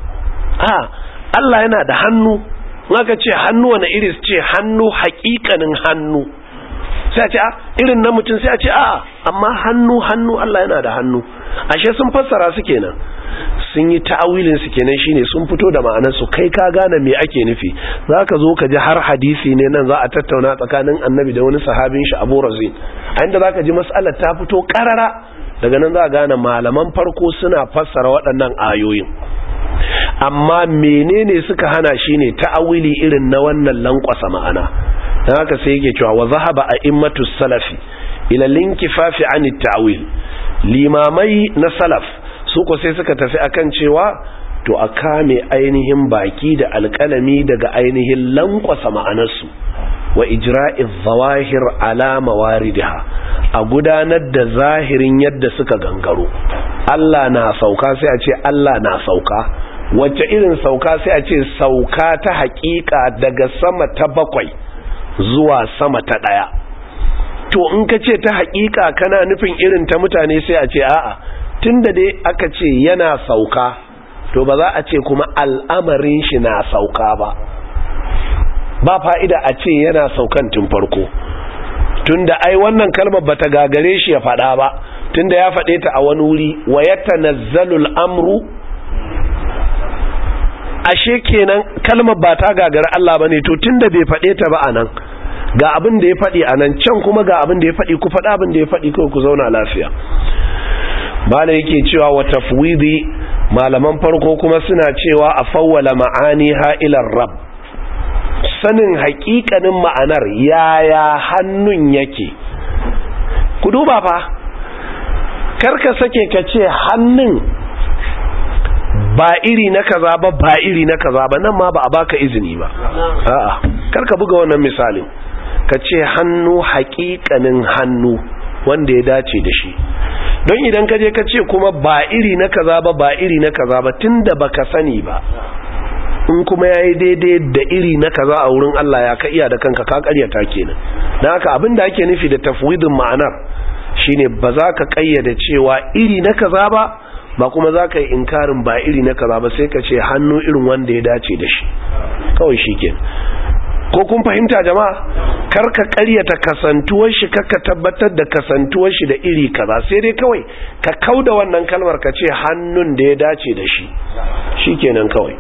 Allah yana da hannu. Naka ce hannu wani iri, su ce hannu haƙiƙanin hannu, sai a ce irin na mutum, sai a ce amma hannu Allah yana da hannu. Ashe sun fassara su kenan, sun yi ta'awilin su kenan, shine sun fito da ma'anar su, kai ka gane me ake nufi. Zaka zo ka ji har hadisi ne nan za a tattauna tsakanin annabi da wani sahabin shi Abu Razin, a inda zaka ji mas'alar ta fito karara. Daga nan za ka gane malaman farko suna fassara waɗannan ayoyin. Amma menene suka hana shine ta'awili irin na wannan lankwasa ma'ana. Dan haka sai yake cewa wa zahaba a'immatus salafi ila linkifafi anit ta'wil, limamai na salaf su ko sai suka tafi akan cewa to a kame ainihin baki da alƙalami daga ainihin lankwasa ma'anarsu, wa ijra'iz zawahir ala mawaridiha, a gudanar da zahirin yadda suka gangaro. Allah na sauka sai a ce Allah na sauka. Wacce irin sauka? sai a ce sauka ta haƙiƙa daga sama ta 7 zuwa sama ta 1. To in ka ce ta haƙiƙa kana nufin irin ta mutane, sai a ce a'a, tunda dai aka ce yana sauka, to ba za a ce kuma al'amarin shi na sauka ba. Ba fa'ida a ce yana saukan tun farko, tunda ai wannan kalmar bata gagare shi ya faɗa ba, tunda ya faɗe ta a wani wuri, wa yatanazzalul amru. Ashe kenan kalmar ba ta gagara Allah bane, to tunda bai faɗe ta ba anan, ga abin da ya faɗi anan, can kuma ga abin da ya faɗi, ku faɗa abin da ya faɗi kawai ku zauna lafiya. Bala yake cewa wa tafwidi, malaman farko kuma suna cewa a fawwala ma'ani ha'ilar rabb, sanin haƙiƙanin ma'anar yaya hannun yake. Ku duba fa, karka sake ka ce hannun ba iri na kaza ba, ba iri na kaza ba, nan ma ba a baka izini ba. A'a, karka buga wannan misalin, ka ce hannu haƙiƙanin hannu wanda ya dace da shi. Don idan ka je ka ce kuma ba iri na kaza ba, ba iri na kaza ba, tunda baka sani ba, in kuma yayi daidai da iri na kaza a wurin Allah, ya ka iya da kanka, ka ƙaryata kenan. Dan haka abin da ake nufi da tafwidin ma'anar shine ba za ka ƙayyade cewa iri na kaza ba kuma za ka yi inkarin ba iri na kaza ba, sai ka ce hannu irin wanda ya dace da shi, kawai shi kenan. Ko kun fahimta jama'a? Kar ka ƙaryata kasantuwar shi, ka tabbatar da kasantuwar shi da iri kaza, sai dai kawai ka kauda wannan kalmar ka ce hannun da ya dace da shi, shikenan kawai.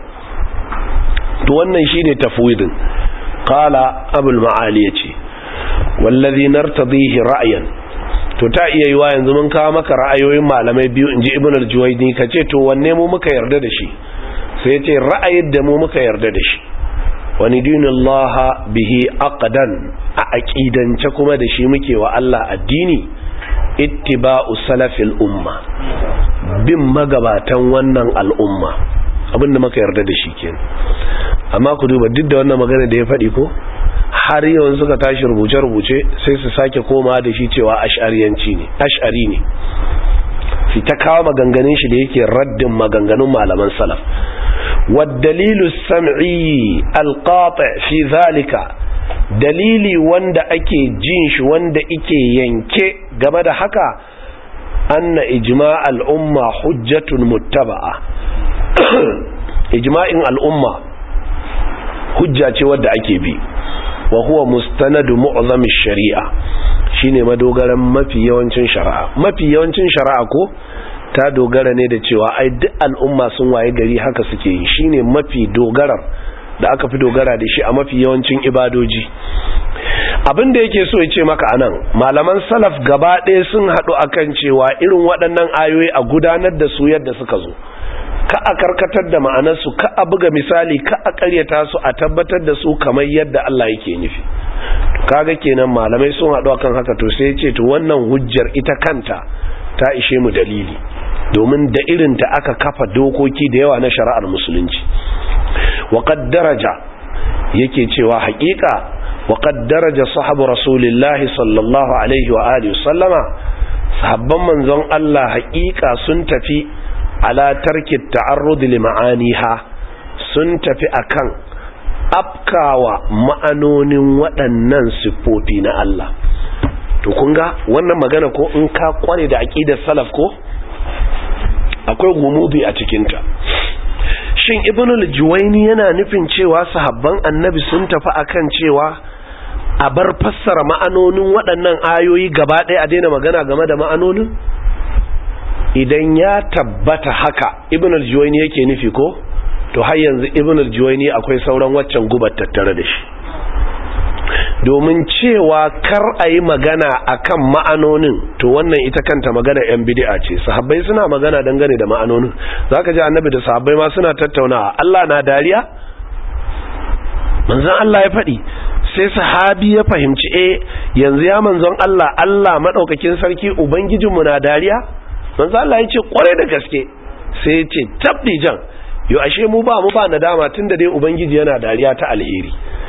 To wannan shine tafwidin. Qala Abul Ma'ali yace wallazi nartadihi ra'yan, to ta iya yiwa yanzu mun kawo maka ra'ayoyin malamai biyu, inji Ibn al-Juwayni, kace to wanne mu muka yarda da shi? Sai yace ra'ayin da mu muka yarda da shi, wani dinullaha bihi aqdan, a aqidance kuma da shi muke wa Allah addini, ittiba'u salafil umma, bin magabatan wannan al'umma, abinda muka yarda da shi kenan. Amma ku duba, duk da wannan magana da ya faɗi ko, har yawan suka tashi rubuce-rubuce sai su sake koma da shi cewa ash'ariyanci ne, ash'ari ne, fi ta kawo maganganun shi da yake raddin maganganun malaman salaf. waddalilu sam'i alqati fi zalika, dalili wanda ake jin shi wanda ike yanke game da haka, anna ijma' al'umma hujjatun muttaba'a. Ijma'in al'umma hujja ce wadda ake bi, wa huwa mustanadu mu'zami shari'a, shine madogaran mafi yawancin shari'a. Mafi yawancin shari'a ko ta dogara ne da cewa ai duk al'umma sun waye gari haka suke yi, shine mafi dogarar da aka fi dogara da shi a mafi yawancin ibadoji. Abin da yake so ya ce maka anan, malaman salaf gaba ɗaya sun haɗu akan cewa irin waɗannan ayoyi a gudanar da su yadda suka zo, ka a karkatar da ma'anarsu, ka a buga misali, ka a ƙaryata su, a tabbatar da su kamar yadda Allah yake nufi. Kaga kenan malamai sun haɗu akan haka, to sai ya ce to wannan hujjar ita kanta ta ishe mu dalili, domin da irin ta aka kafa dokoki da yawa na shari'ar musulunci. Waqad daraja yake cewa haƙiƙa waqad daraja sahabu rasulillahi sallallahu alaihi wa alihi sallama, sahabban manzon Allah haƙiƙa sun tafi ala tarki ta'arrud li ma'aniha, sun tafi akan afkawa ma'anonin waɗannan siffofi na Allah. To kun ga wannan magana ko in ka kware da aqidar salaf ko akwai gumudi a cikin ta. Shin Ibn al-Juwayni yana nufin cewa sahabban annabi sun tafi akan cewa a bar fassara ma'anonin waɗannan ayoyi gaba ɗaya, a daina magana game da ma'anonin? Idan ya tabbata haka Ibn al-Juwayni yake nufi ko, to har yanzu Ibn al-Juwayni akwai sauran waccan gubar tattare da shi, domin cewa kar a yi magana akan ma'anonin, to wannan ita kanta magana yan bid'a ce. Sahabbai suna magana dangane da ma'anonin, zaka ji annabi da sahabbai ma suna tattaunawa, Allah na dariya, manzon Allah ya faɗi, sai sahabi ya fahimci yanzu ya manzon Allah, Allah madaukakin sarki ubangijinmu na dariya? Manzon Allah ya ce kwarai da gaske. Sai ya ce tabbi jan, yo ashe mu ba nadama tunda dai ubangiji yana dariya ta alheri.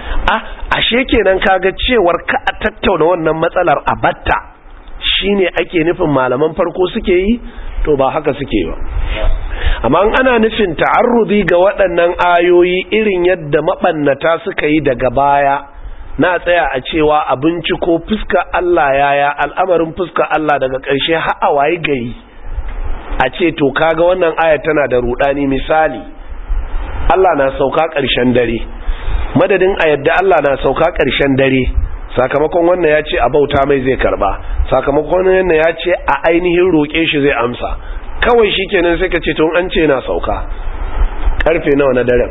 Ashe kenan kaga cewar ka a tattauna wannan matsalar a batta shine ake nufin malaman farko suke yi? To ba haka suke ba. Amma ana nufin ta'arrudi ga waɗannan ayoyi irin yadda mabannata suka yi daga baya, na tsaya a cewa abinci ko fuska Allah yaya al'amarin fuska Allah daga ƙarshe har a waye gari a ce to kaga wannan aya tana da rudani. Misali, Allah na sauka ƙarshen dare, madadin a yadda Allah na sauka ƙarshen dare, sakamakon wannan ya ce a bauta mai zai karba, sakamakon wannan ya ce a ainihin roƙe shi zai amsa, kawai shi kenan sai ka ce tun an ce na sauka ƙarfe nawa na daren,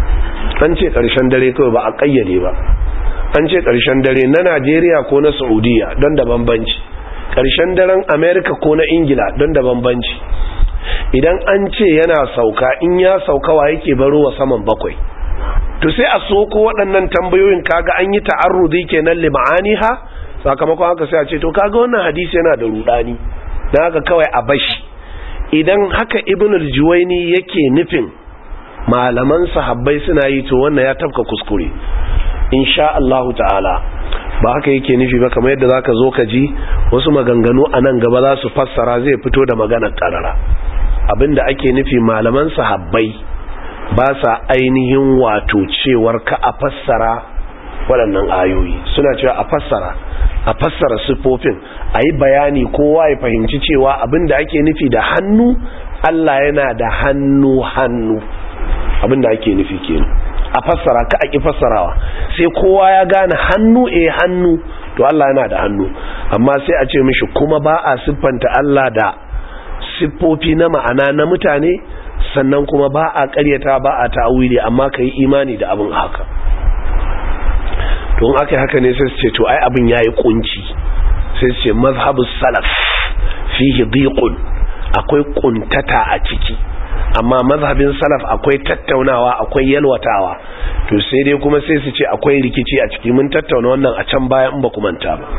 an ce ƙarshen dare kawai ba a ƙayyade ba, an ce ƙarshen dare na Najeriya ko na Saudiya don da bambanci, ƙarshen daren Amerika ko na Ingila don da bambanci. Idan an ce yana sauka, in ya sauka wa yake baro wa saman bakwai? To sai a soko waɗannan tambayoyin, kaga an yi ta'arrudi kenan li ma'aniha, sakamakon haka sai a ce to kaga wannan hadisi yana da rudani, dan haka kawai a bashi. Idan haka Ibn al-Juwayni yake nufin malaman sahabbai suna yi, to wannan ya tafka kuskure insha Allah ta'ala. Ba haka yake nufi ba, kamar yadda zaka zo ka ji wasu maganganu a nan gaba za su fassara, zai fito da maganar karara. Abinda ake nufi malaman sahabbai ba sa ainihin wato cewar ka a fassara waɗannan ayoyi, suna cewa a fassara siffofin, a yi bayani kowa ya fahimci cewa abinda ake nufi da hannu, Allah yana da hannu, abinda ake nufi kenan. A fassara, ka a ki fassarawa, sai kowa ya gane hannu hannu, to Allah yana da hannu, amma sai a ce mishi kuma ba a siffanta Allah da siffofi na ma'ana na mutane, sannan kuma ba a ƙaryata, ba a ta'awili, amma ka yi imani da abin haka. Don aka haka ne sai su ce to ai abin yayi kunci, sai su ce mazhabus salaf fihi dhiqun, akwai kuntata a ciki, amma mazhabin salaf akwai tattaunawa, akwai yalwatawa. To sai dai kuma sai su ce akwai rikici a ciki, mun tattauna wannan a can baya in ba ku manta ba.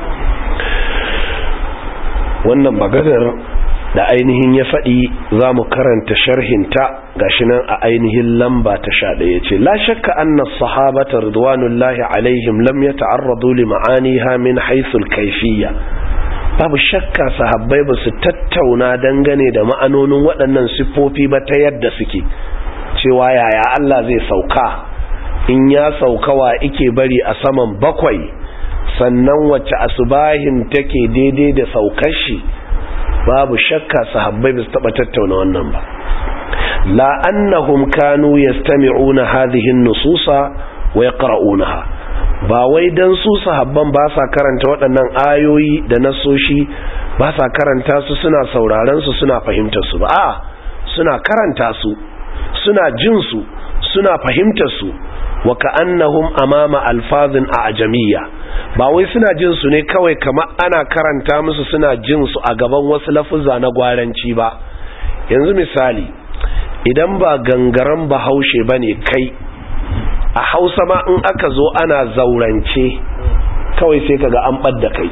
Wannan maganar da ainihin ya faɗi za mu karanta sharhinta gashi nan a ainihin lamba ta 11. ce la shakka anna as-sahabata ridwanullahi alaihim lam yata'arradu li ma'aniha min haythu al-kayfiyya. Babu shakka sahabbai ba su tattauna dangane da ma'anonin waɗannan siffofi ba ta yadda suke, cewa yaya Allah zai sauka, in ya sauka wa ike bari a saman bakwai, sannan wacce asubahin take daidai da saukar shi, babu shakka sahabbai ba su taba tattauna wannan ba. la annahum kanu yastami'una hadhihi an-nususa wa yaqra'unaha, ba wai dan su sahabban ba sa karanta waɗannan ayoyi da nasoshi, ba sa karanta su suna sauraron su suna fahimtar su ba, a suna karanta su, suna jin su, suna fahimtar su, wa ka'annahum amama alfazin a'jamiyya, ba wai suna jin su ne kawai kamar ana karanta musu suna jin su a gaban wasu lafuzza na gwaranci ba. Yanzu misali, idan ba gangaren bahaushe bane kai, a Hausa ma in aka zo ana zaurance kawai sai kaga an ɓadda kai.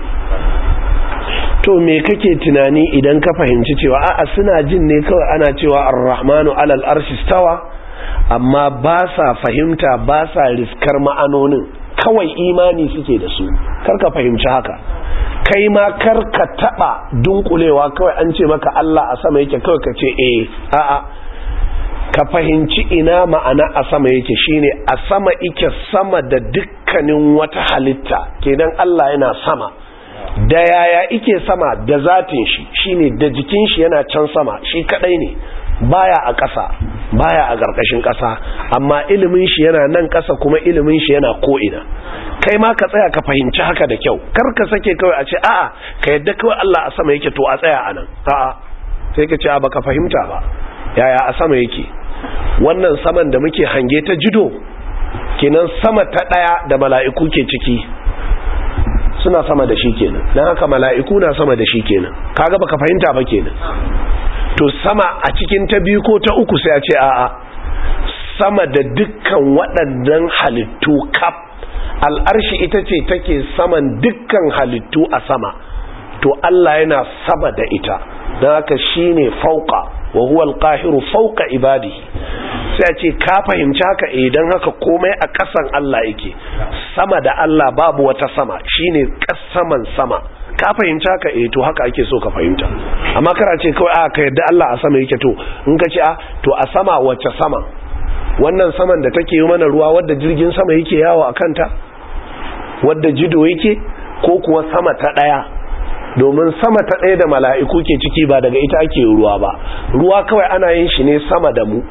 To me kake tunani idan ka fahimci cewa a'a suna jin ne kawai ana cewa ar-rahmanu alal arshi stawa, amma ba sa fahimta, ba sa riskar ma'anonin, kawai imani suke da su. Karka fahimci haka, kai ma karka taba dunkulewa kawai an ce maka Allah a sama yake kawai ka ce a'a, ka fahimci ina ma'ana a sama yake, shine a sama yake sama da dukkanin wata halitta, kenan Allah yana sama. Da yaya yake sama? Da zatin shi, shine da jikin shi yana can sama, shi kadai ne, baya a ƙasa, baya a ƙarƙashin ƙasa, amma ilimin shi yana nan ƙasa, kuma ilimin shi yana ko'ina. Kai ma ka tsaya ka fahimci haka da kyau, kar ka sake kawai a ce a'a ka yadda kawai Allah a sama yake, to a tsaya a nan, a'a sai ka ce a baka fahimta ba. Yaya a sama yake? Wannan saman da muke hange ta jido, kenan sama ta ɗaya da mala'iku ke ciki suna sama da shi kenan, don haka mala'iku na sama da shi kenan, kaga baka fahimta ba kenan. To sama a cikin ta biyu ko ta uku sai a ce a'a, sama da dukkan waɗannan halittu kaf, al'arshi ita ce take saman dukkan halittu a sama, to Allah yana sama da ita, don haka shine fauqa wa huwa al-qahiru fawqa ibadihi. Sai a ce ka fahimci haka, idan haka komai a ƙasan Allah yake, sama da Allah babu wata sama, shine ƙasaman sama. Ka fahimci haka, to haka ake so ka fahimta. Amma kana ce kawai ka yadda Allah a sama yake, to in ka ce to a sama wacce sama? Wannan saman da take yi mana ruwa, wadda jirgin sama yake yawo a kanta, wadda jido yake, ko kuwa sama ta ɗaya? Domin sama ta ɗaya da mala'iku ke ciki ba daga ita ake ruwa ba, ruwa kawai ana yin shi ne sama da mu.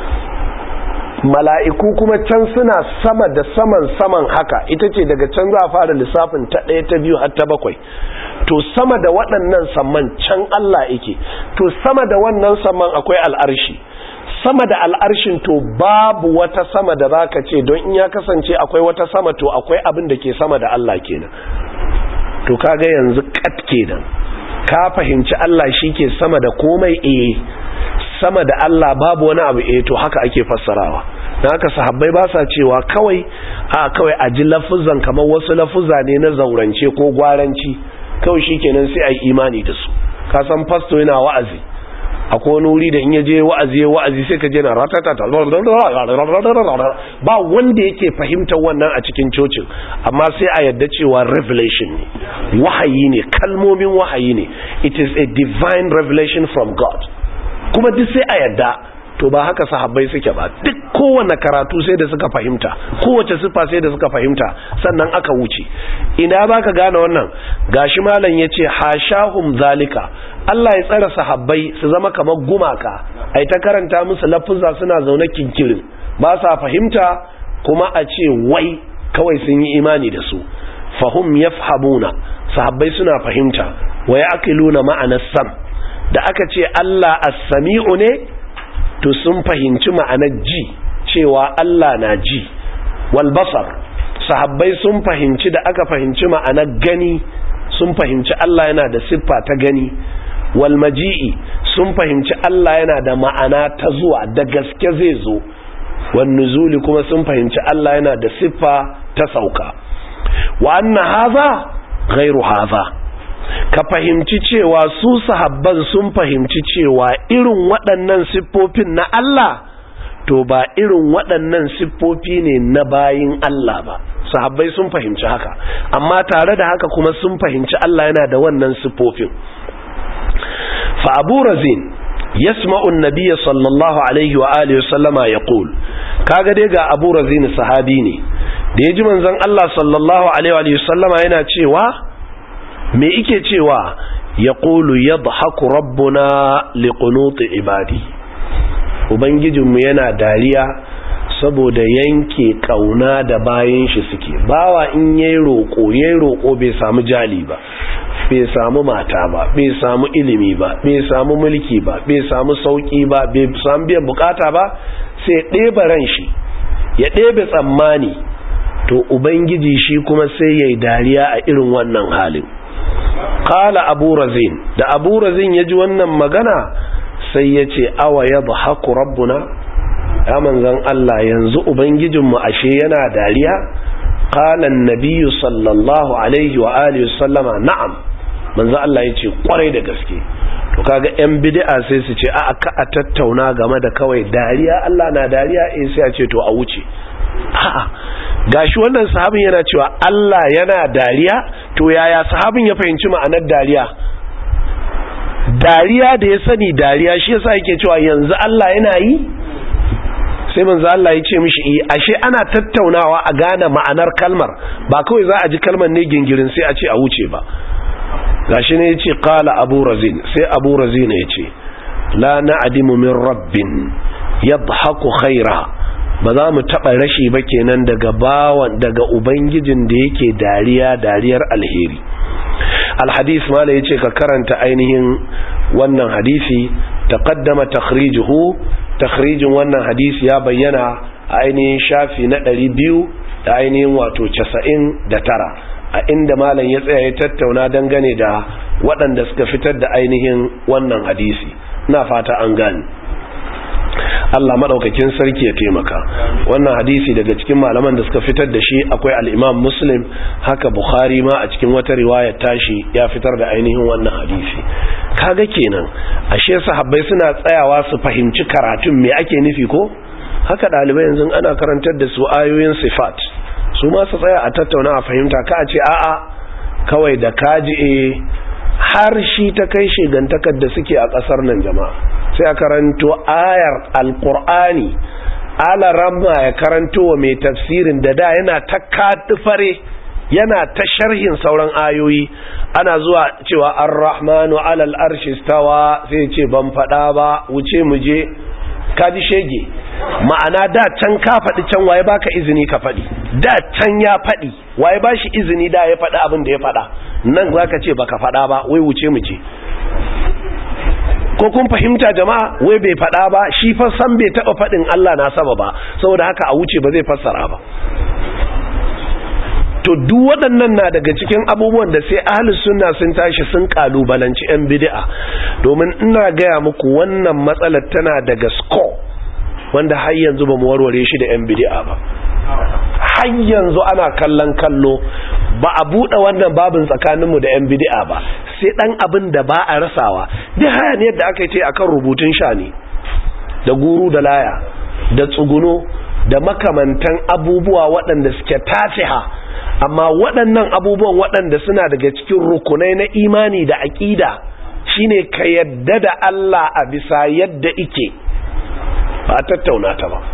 Mala'iku kuma can suna sama da saman haka, ita ce daga can za a fara lissafin ta ɗaya, ta biyu har ta bakwai. To sama da waɗannan samman can Allah yake, to sama da wannan samman akwai al'arshi, sama da al'arshin to babu wata sama da za ka ce, don in ya kasance akwai wata sama to akwai abin da ke sama da Allah kenan. To kaga yanzu kat kenan, ka fahimci Allah shi ke sama da komai, sama da Allah babu wani abu, to haka ake fassarawa. Dan haka sahabbai ba sa cewa kawai a ji lafuzan kamar wasu lafuza ne na zaurance ko gwaranci, kawai shikenan sai ai imani da su. Ka san pastor yana wa'azi, akwai wani wuri da in yaje wa'azi sai ka je na ratatata, ba wanda yake fahimtar wannan a cikin cocin, amma sai a yadda cewa revelation ne, wahayi ne, kalmomin wahayi ne, it is a divine revelation from God, kuma duk sai a yadda. To ba haka sahabbai suke ba, duk kowane karatu sai da suka fahimta, kowace sifa sai da suka fahimta, sannan aka wuce. Ina baka gane wannan? Gashi malam yace hashahum zalika, Allah ya tsara sahabbai su zama kamar gumaka, ai ta karanta musu lafuzza suna zaune kinkirin, ba sa fahimta, kuma a ce wai kawai sun yi imani da su. Fahum yafhamuna, sahabbai suna fahimta, wa yaqiluna ma'anas sam. Da aka ce Allah as-sami'u ne, to sun fahimci ma'anar ji, cewa Allah na ji. Wal basar, sahabbai sun fahimci, da aka fahimci ma'anar gani, sun fahimci Allah yana da siffa ta gani. Wal maji'i, sun fahimci Allah yana da ma'ana ta zuwa, da gaske zai zo. Wan nuzuli, kuma sun fahimci Allah yana da siffa ta sauka. Wa anna hadha ghairu hadha, ka fahimci cewa su sahabban sun fahimci cewa irin waɗannan siffofin na Allah to ba irin waɗannan siffofi ne na bayin Allah ba. Sahabbai sun fahimci haka, amma tare da haka kuma sun fahimci Allah yana da wannan siffofin. Fa Abu Razin yasma'u an-nabiy sallallahu alaihi wa alihi wasallama yaqul kaga dai ga Abu Razin sahabi ne da yaji manzon Allah sallallahu alaihi wa sallama yana cewa me yake cewa yaqulu yadhaku rabbuna liqunut ibadi ubangijinmu yana dariya saboda yanke kauna da bayan shi suke bawa in yayi roko bai samu jali ba bai samu mata ba bai samu ilimi ba bai samu mulki ba bai samu sauki ba bai samu biyan bukata ba sai ɗeba ran shi ya ɗebe tsammani to ubangiji shi kuma sai yayi dariya a irin wannan halin qala Abu Razin da Abu Razin yaji wannan magana sai yace awa yadhaku rabbuna ya manzon Allah yanzu ubangijinmu ashe yana dariya qala an-nabiy sallallahu alaihi wa alihi wasallama na'am manzon Allah yace kwarai da gaske to kaga yan bid'a sai su ce a tattauna game da kawai dariya Allah na dariya sai a ce to a wuce a'a gashi wannan sahabin yana cewa Allah yana dariya to yaya sahabin ya fahimci ma'anar dariya da ya sani dariya shi yasa yake cewa yanzu Allah yana yi sai manzo Allah ya ce mishi ashe ana tattaunawa a gane ma'anar kalmar ba kawai za a ji kalmar ne gingirin sai a ce a wuce ba gashi ne yace qala Abu Razin sai Abu Razin yace la na'dimu min rabbin yadhaku khaira ba za mu taba rashi ba kenan daga ubangijin da yake dariyar alheri alhadis mala yace ka karanta ainihin wannan hadisi taqaddama takhrijin wannan hadisi ya bayyana a ainihin shafi na 200 da ainihin wato 99 a inda malam ya tsaya ya tattauna dangane da waɗanda suka fitar da ainihin wannan hadisi ina fata an gane Allah madaukakin sarki ya taimaka wannan hadisi daga cikin malaman da suka fitar da shi akwai al-Imam Muslim haka Bukhari ma a cikin wata riwaya tashi ya fitar da ainihin wannan hadisi kaga kenan ashe sahabbai suna tsayawa su fahimci karatun me ake nufi ko haka dalibai yanzu ana karantar da su ayoyin sifat su ma su tsaya a tattauna a fahimta ka a ce a'a kawai da kaji har shi ta kai shigantakar da suke a kasar nan jama'a sai a karanto ayar alkur'ani ala ramma ya karanto wa mai tafsirin da yana ta katifare yana ta sharhin sauran ayoyi ana zuwa cewa ar-rahmanu alal arshi stawa sai ce ban fada ba wuce mu je kaji shege ma'ana da can ka faɗi can waye baka izini ka faɗi da can ya faɗi waye bashi izini da ya faɗi abin da ya faɗa nan zaka ce baka faɗa ba wai wuce mu je ko kun fahimta jama'a wai bai faɗa ba shi fa san bai taɓa faɗin Allah na saba ba saboda haka a wuce ba zai fassara ba to duk waɗannan na daga cikin abubuwan da sai ahlus sunna sun tashi sun kalubalanci yan bid'a domin ina gaya muku wannan matsalar tana daga score wanda har yanzu ba mu warware shi da yan bid'a ba har yanzu ana kallon kallo ba a buɗe wannan babin tsakaninmu da 'yan bid'a ba sai ɗan abin da ba a rasawa duk hayaniyar da aka yi ce akan rubutun sha ne da guru da laya da tsuguno da makamantan abubuwa waɗanda suke tasiha amma waɗannan abubuwan waɗanda suna daga cikin rukunai na imani da aƙida shine ka yadda da Allah a bisa yadda ike ba a tattauna ta ba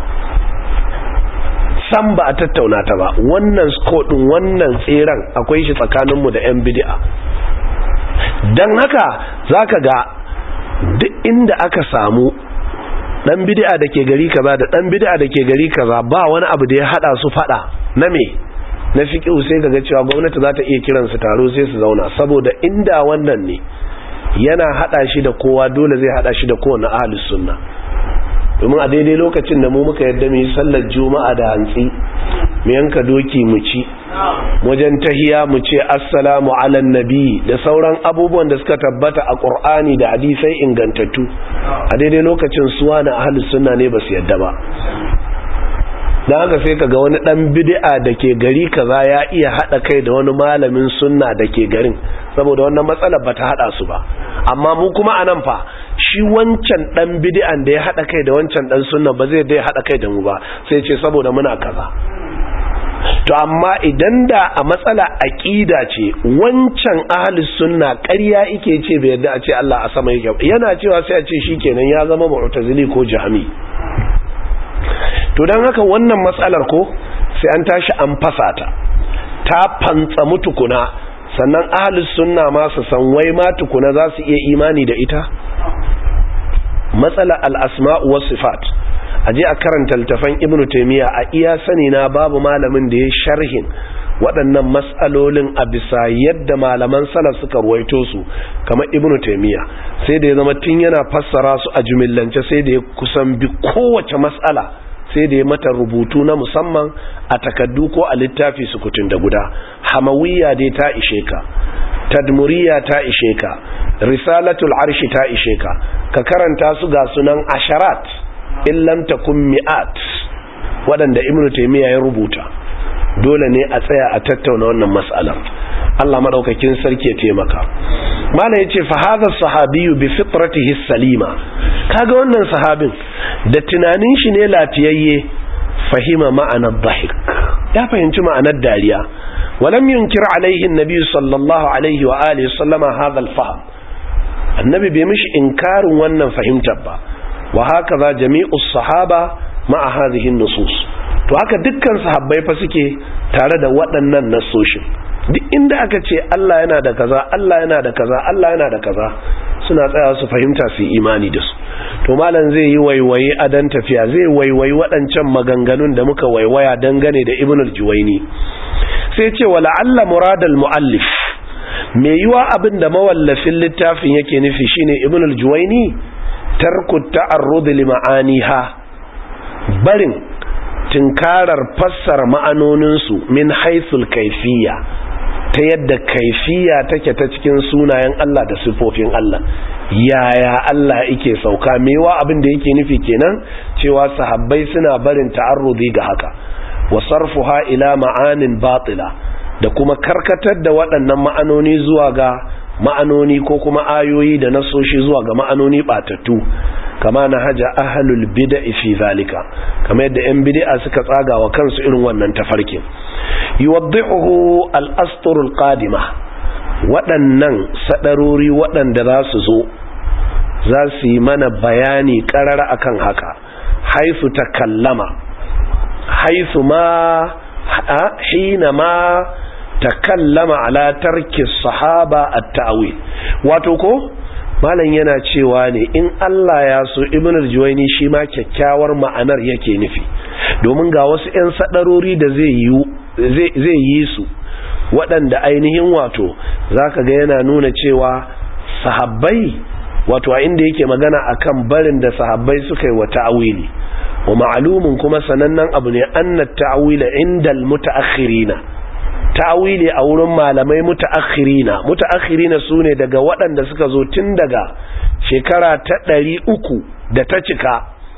san ba a tattauna ta ba wannan skodin wannan tseren akwai shi tsakaninmu da 'yan bid'a don haka zaka ga duk inda aka samu dan bid'a da ke gari kaza da dan bid'a da ke gari kaza ba wani abu da ya hada su fada na me na fiqhu sai kaga cewa gwamnati za ta iya kiran su taro sai su zauna saboda inda wannan ne yana hada shi da kowa dole zai hada shi da kowane ahlus sunna domin a daidai lokacin da mu muka yadda mu yi sallar juma'a da hantsi mu yanka doki mu ci wajen tahiya mu ce assalamu ala nabi da sauran abubuwan da suka tabbata a qur'ani da hadisai ingantattu a daidai lokacin suwa na ahlus sunna ne ba su yadda ba dan haka sai kaga wani dan bid'a da ke gari kaza ya iya hada kai da wani malamin sunna da ke garin saboda wannan matsalar bata hada su ba amma mu kuma anan fa shi wancan dan bid'an da ya hada kai da wancan dan sunna ba zai dai hada kai da mu ba sai ce saboda muna kaza to amma idan da a matsala aqida ce wancan ahlus sunna ƙarya yake ce bai yarda a ce Allah a sama yake, yana cewa sai a ce shikenan ya zama mu'tazili ko jahmi. to dan haka wannan matsalar ko sai an tashi an fasa ta fantsa mutukuna, sannan ahlus sunna ma su san wai ma tukuna za su iya imani da ita. matsala al-asma'u was sifat, aje a karanta littafin Ibn Taymiyyah, a iya sani na babu malamin da ya sharhin waɗannan mas'alolin a bisa yadda malaman salaf suka ruwaito su kamar Ibn Taymiyyah. sai da ya zama tun yana fassara su a jumillance, sai da ya kusan bi kowace mas'ala, sai da ya mata rubutu na musamman a takaddu ko a littafi sukutun da guda. Hamawiyya dai ta ishe ka, tadmuriyya ta ishe ka, risalatul arshi ta ishe ka, ka karanta su ga sunan asharat in lam takun mi'at waɗanda Ibn Taymiyyah ya rubuta. dole ne a tsaya a tattauna wannan mas'alar. Allah madaukakin sarki ya taimaka. Mala yace fa hadha sahabiyyu bi fitratihi salima, kaga wannan sahabin da tunanin shi ne lafiyayye, fahima ma'anar dhahik, ya fahimci ma'anar dariya. walam yunkir alaihi annabi sallallahu alaihi wa alihi sallama hadha al-fahm, annabi bai mishi inkarin wannan fahimtar ba. wa hakaza jami'u sahaba ma'a hadhihi an-nusus, to haka dukkan sahabbai fa suke tare da waɗannan nasoshin. duk inda aka ce Allah yana da kaza, Allah yana da kaza, Allah yana da kaza, suna tsaya su fahimta su imani da su. to malam zai yi waiwaye a dan tafiya, zai waiwayi waɗancan maganganun da muka waiwaya dangane da Ibn al-Juwayni. sai ce wala alla muradal muallif, me yiwa abin da mawallafin littafin yake nufi shine Ibn al-Juwayni tarku ta'arrud li ma'aniha, barin tinkarar fassara ma'anoninsu min haithul kaifiyya, ta yadda kaifiyya take ta cikin sunayen Allah da sifofin Allah. yaya Allah yake sauka, mewa abin da yake nufi kenan cewa sahabbai suna barin ta'arrudi ga haka. wa sarfuha ila ma'anin batila, da kuma karkatar da waɗannan ma'anoni zuwa ga ma'anoni ko kuma ayoyi da nasoshi zuwa ga ma'anoni batattu, kama na haja ahlul bid'a fi zalika, kama yadda yan bid'a suka tsaga wa kansu irin wannan tafarkin. yuwaddihu al-astur al-qadima, waɗannan sadarori waɗanda za su zo za su yi mana bayani ƙarara akan haka. haifu takallama, haifu ma hina ma takallama ala tarki sahaba at-ta'wil, wato ko malam yana cewa ne in Allah ya so Ibn al-Juwayni shi ma kyakkyawar ma'anar yake nufi, domin ga wasu 'yan sadarori da zai yi su waɗanda ainihin wato zaka ga yana nuna cewa sahabbai, wato a inda yake magana akan barin da sahabbai suka yi wa ta'wili. wa ma'lumun, kuma sanannen abu ne, anna ta'wila indal mutaakhirina, ta'wili a wurin malamai mutaakhirina sune daga waɗanda suka zo tun daga shekara ta 300 da ta cika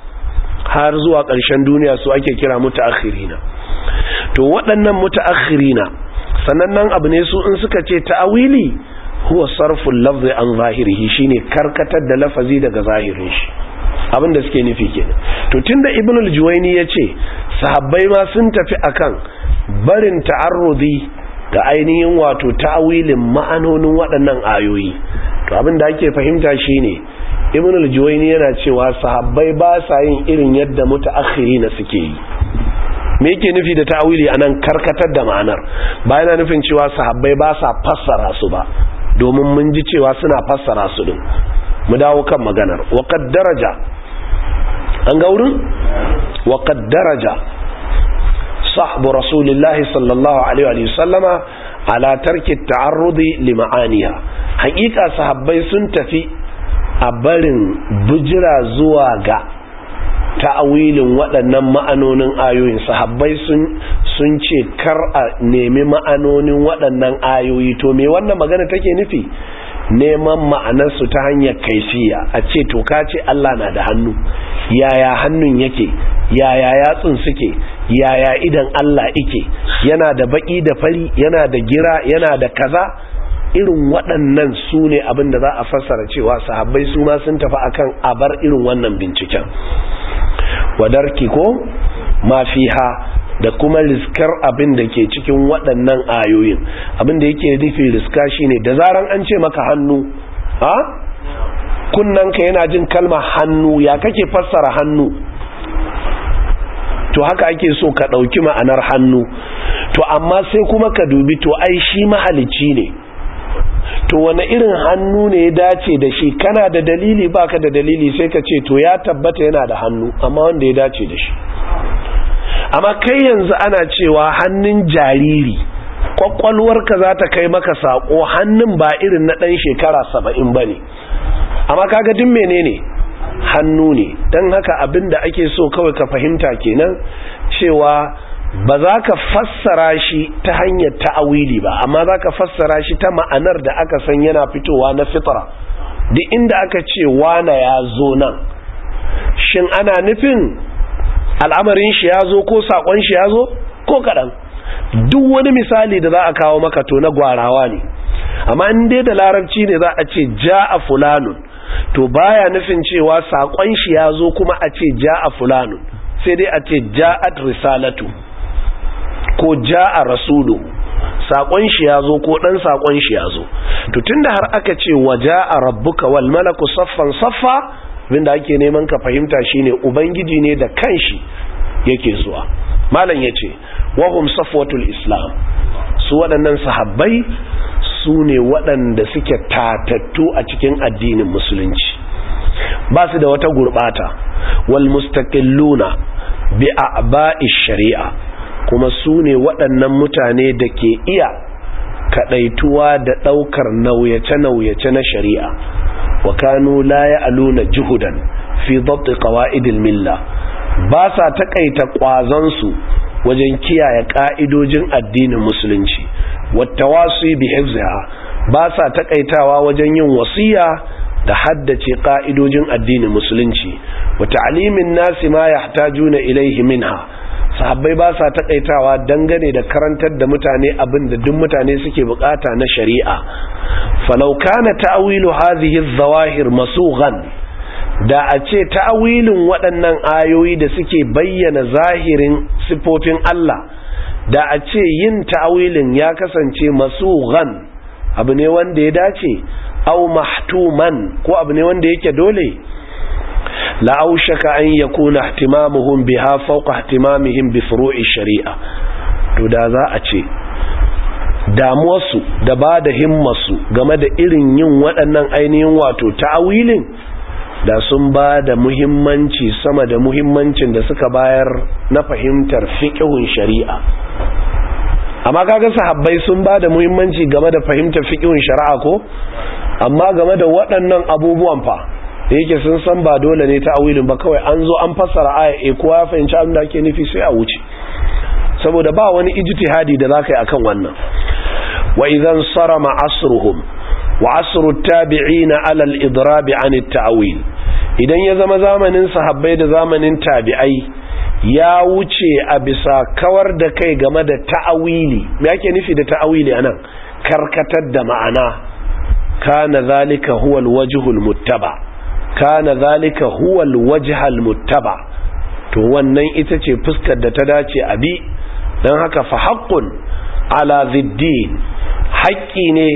har zuwa ƙarshen duniya, su ake kira mutaakhirina. to waɗannan mutaakhirina sanannan abu ne su in suka ce ta'wili huwa sarful lafzi an zahirihi, shine karkatar da lafazi daga zahirin shi, abinda suke nufi kenan. to tunda Ibn al-Juwayni yace sahabbai ma sun tafi akan barin ta'arrudi ga ainihin wato ta'awilin ma'anonin waɗannan ayoyi, to abinda ake fahimta shine Ibn al-Juwayni yana cewa sahabbai ba sa yin irin yadda mutaakhirina suke yi. me yake nufi da ta'awili anan? karkatar da ma'anar. ba yana nufin cewa sahabbai ba sa fassara su ba, domin mun ji cewa suna fassara su din. mu dawo kan maganar. wa qad daraja, an ga wurin? wa qad daraja sahbu rasulillahi sallallahu alaihi wa sallama ala tarki ta'arrudi li ma'aniha, hakika sahabbai sun tafi a barin bijira zuwa ga ta'awilin waɗannan ma'anonin ayoyin. sahabbai sun ce kar a nemi ma'anonin waɗannan ayoyi. to me wannan magana take nufi? neman ma'anarsu ta hanyar kaifiya, a ce to ka ce Allah na da hannu, yaya hannun yake, yaya yatsun suke, yaya idan Allah yake, yana da baki da fari, yana da gira, yana da kaza. irin waɗannan su ne abin da za a fassara cewa sahabbai su ma sun tafi akan abar irin wannan binciken. wadarki ko ma fiha, da kuma riskar abin da ke cikin waɗannan ayoyin. Abin da yake nufi riska shine da zaran an ce maka hannu, kunnanka yana jin kalmar hannu, ya kake fassara hannu? To haka ake so ka ɗauki ma'anar hannu. To amma sai kuma ka dubi, to ai shi mahalicci ne, to wane irin hannu ne ya dace da shi? Kana da dalili, baka da dalili, sai ka ce to ya tabbata yana da hannu, amma wanda ya dace da shi. Amma kai yanzu ana cewa hannun jariri, kwakwalwarka za ta kai maka sako hannun ba irin na ɗan shekara 70 ba ne, amma kaga duk menene hannu ne. don haka abin da ake so kawai ka fahimta kenan, cewa ba za ka fassara shi ta hanyar ta'awili ba, amma za ka fassara shi ta ma'anar da aka san yana fitowa na fitra. Duk inda aka ce wana ya zo nan, shin ana nufin al'amarin shi ya zo ko saƙon shi ya zo ko kaɗan? Duk wani misali da za a kawo maka to na gwarawa ne. Amma in dai da larabci ne za a ce ja'a fulanun, to baya nufin cewa saƙon shi ya zo kuma a ce ja'a fulanun, sai dai a ce ja'at risalatu ko ja'a rasulu, saƙon shi ya zo ko ɗan saƙon shi ya zo. To tunda har aka ce wa ja'a rabbuka wal malaku saffan saffa, abinda ake neman ka fahimta shine ubangiji ne da kanshi yake zuwa. Malam yace wahum safwatul islam, su waɗannan sahabbai su ne waɗanda suke tatattu a cikin addinin musulunci, ba su da wata gurbata. Wal mustaqilluna bi a'ba'i shari'a, kuma su ne waɗannan mutane da ke iya kadaituwa da ɗaukar nauyace-nauyace na shari'a. wa kanu la ya'luna juhudan fi dhabt qawaidil milla, ba sa takaita kwazon su wajen kiyaye ka'idojin addinin musulunci. wattawasi bi hifziha, ba sa takaitawa wajen yin wasiya da haddace ka'idojin addinin musulunci. wa ta'limin nasi ma yahtajuna ilayhi minha, sahabbai ba sa takaitawa dangane da karantar da mutane abin da duk mutane suke bukata na shari'a. falau kana ta'wilu hadhihi adh-dhawahir masughan, da a ce ta'wilin waɗannan ayoyi da suke bayyana zahirin sifofin Allah, da a ce yin ta'wilin ya kasance masughan, abu ne wanda ya dace, aw mahtuman, ko abu ne wanda yake dole, la aushaka an yakuna ihtimamuhum biha fawqa ihtimamihim bi furu'i shari'a. to da za a ce damuwarsu da ba da himmarsu game da irin yin waɗannan ainihin wato ta'awilin, da sun ba da muhimmanci sama da muhimmancin da suka bayar na fahimtar fiqhun shari'a. amma kaga sahabbai sun ba da muhimmanci game da fahimtar fiqhun shari'a ko, amma game da waɗannan abubuwan fa da yake sun san ba dole ne ta'awilin ba, kawai an zo an fassara aya kowa ya fahimci abin da ake nufi sai a wuce, saboda ba wani ijtihadi da zaka yi akan wannan. wa idan sarama asruhum wa asru at-tabi'in ala al-idrab 'an at-ta'wil, idan ya zama zamanin sahabbai da zamanin tabi'ai ya wuce a bisa kawar da kai game da ta'awili. me yake nufi da ta'awili anan? karkatar da ma'ana. kana zalika huwa al-wajhu al-muttaba, kana zalika huwa al-wajh al-muttaba, to wannan ita ce fuskar da ta dace a bi. dan haka fa haqqun ala ziddin, haƙƙi ne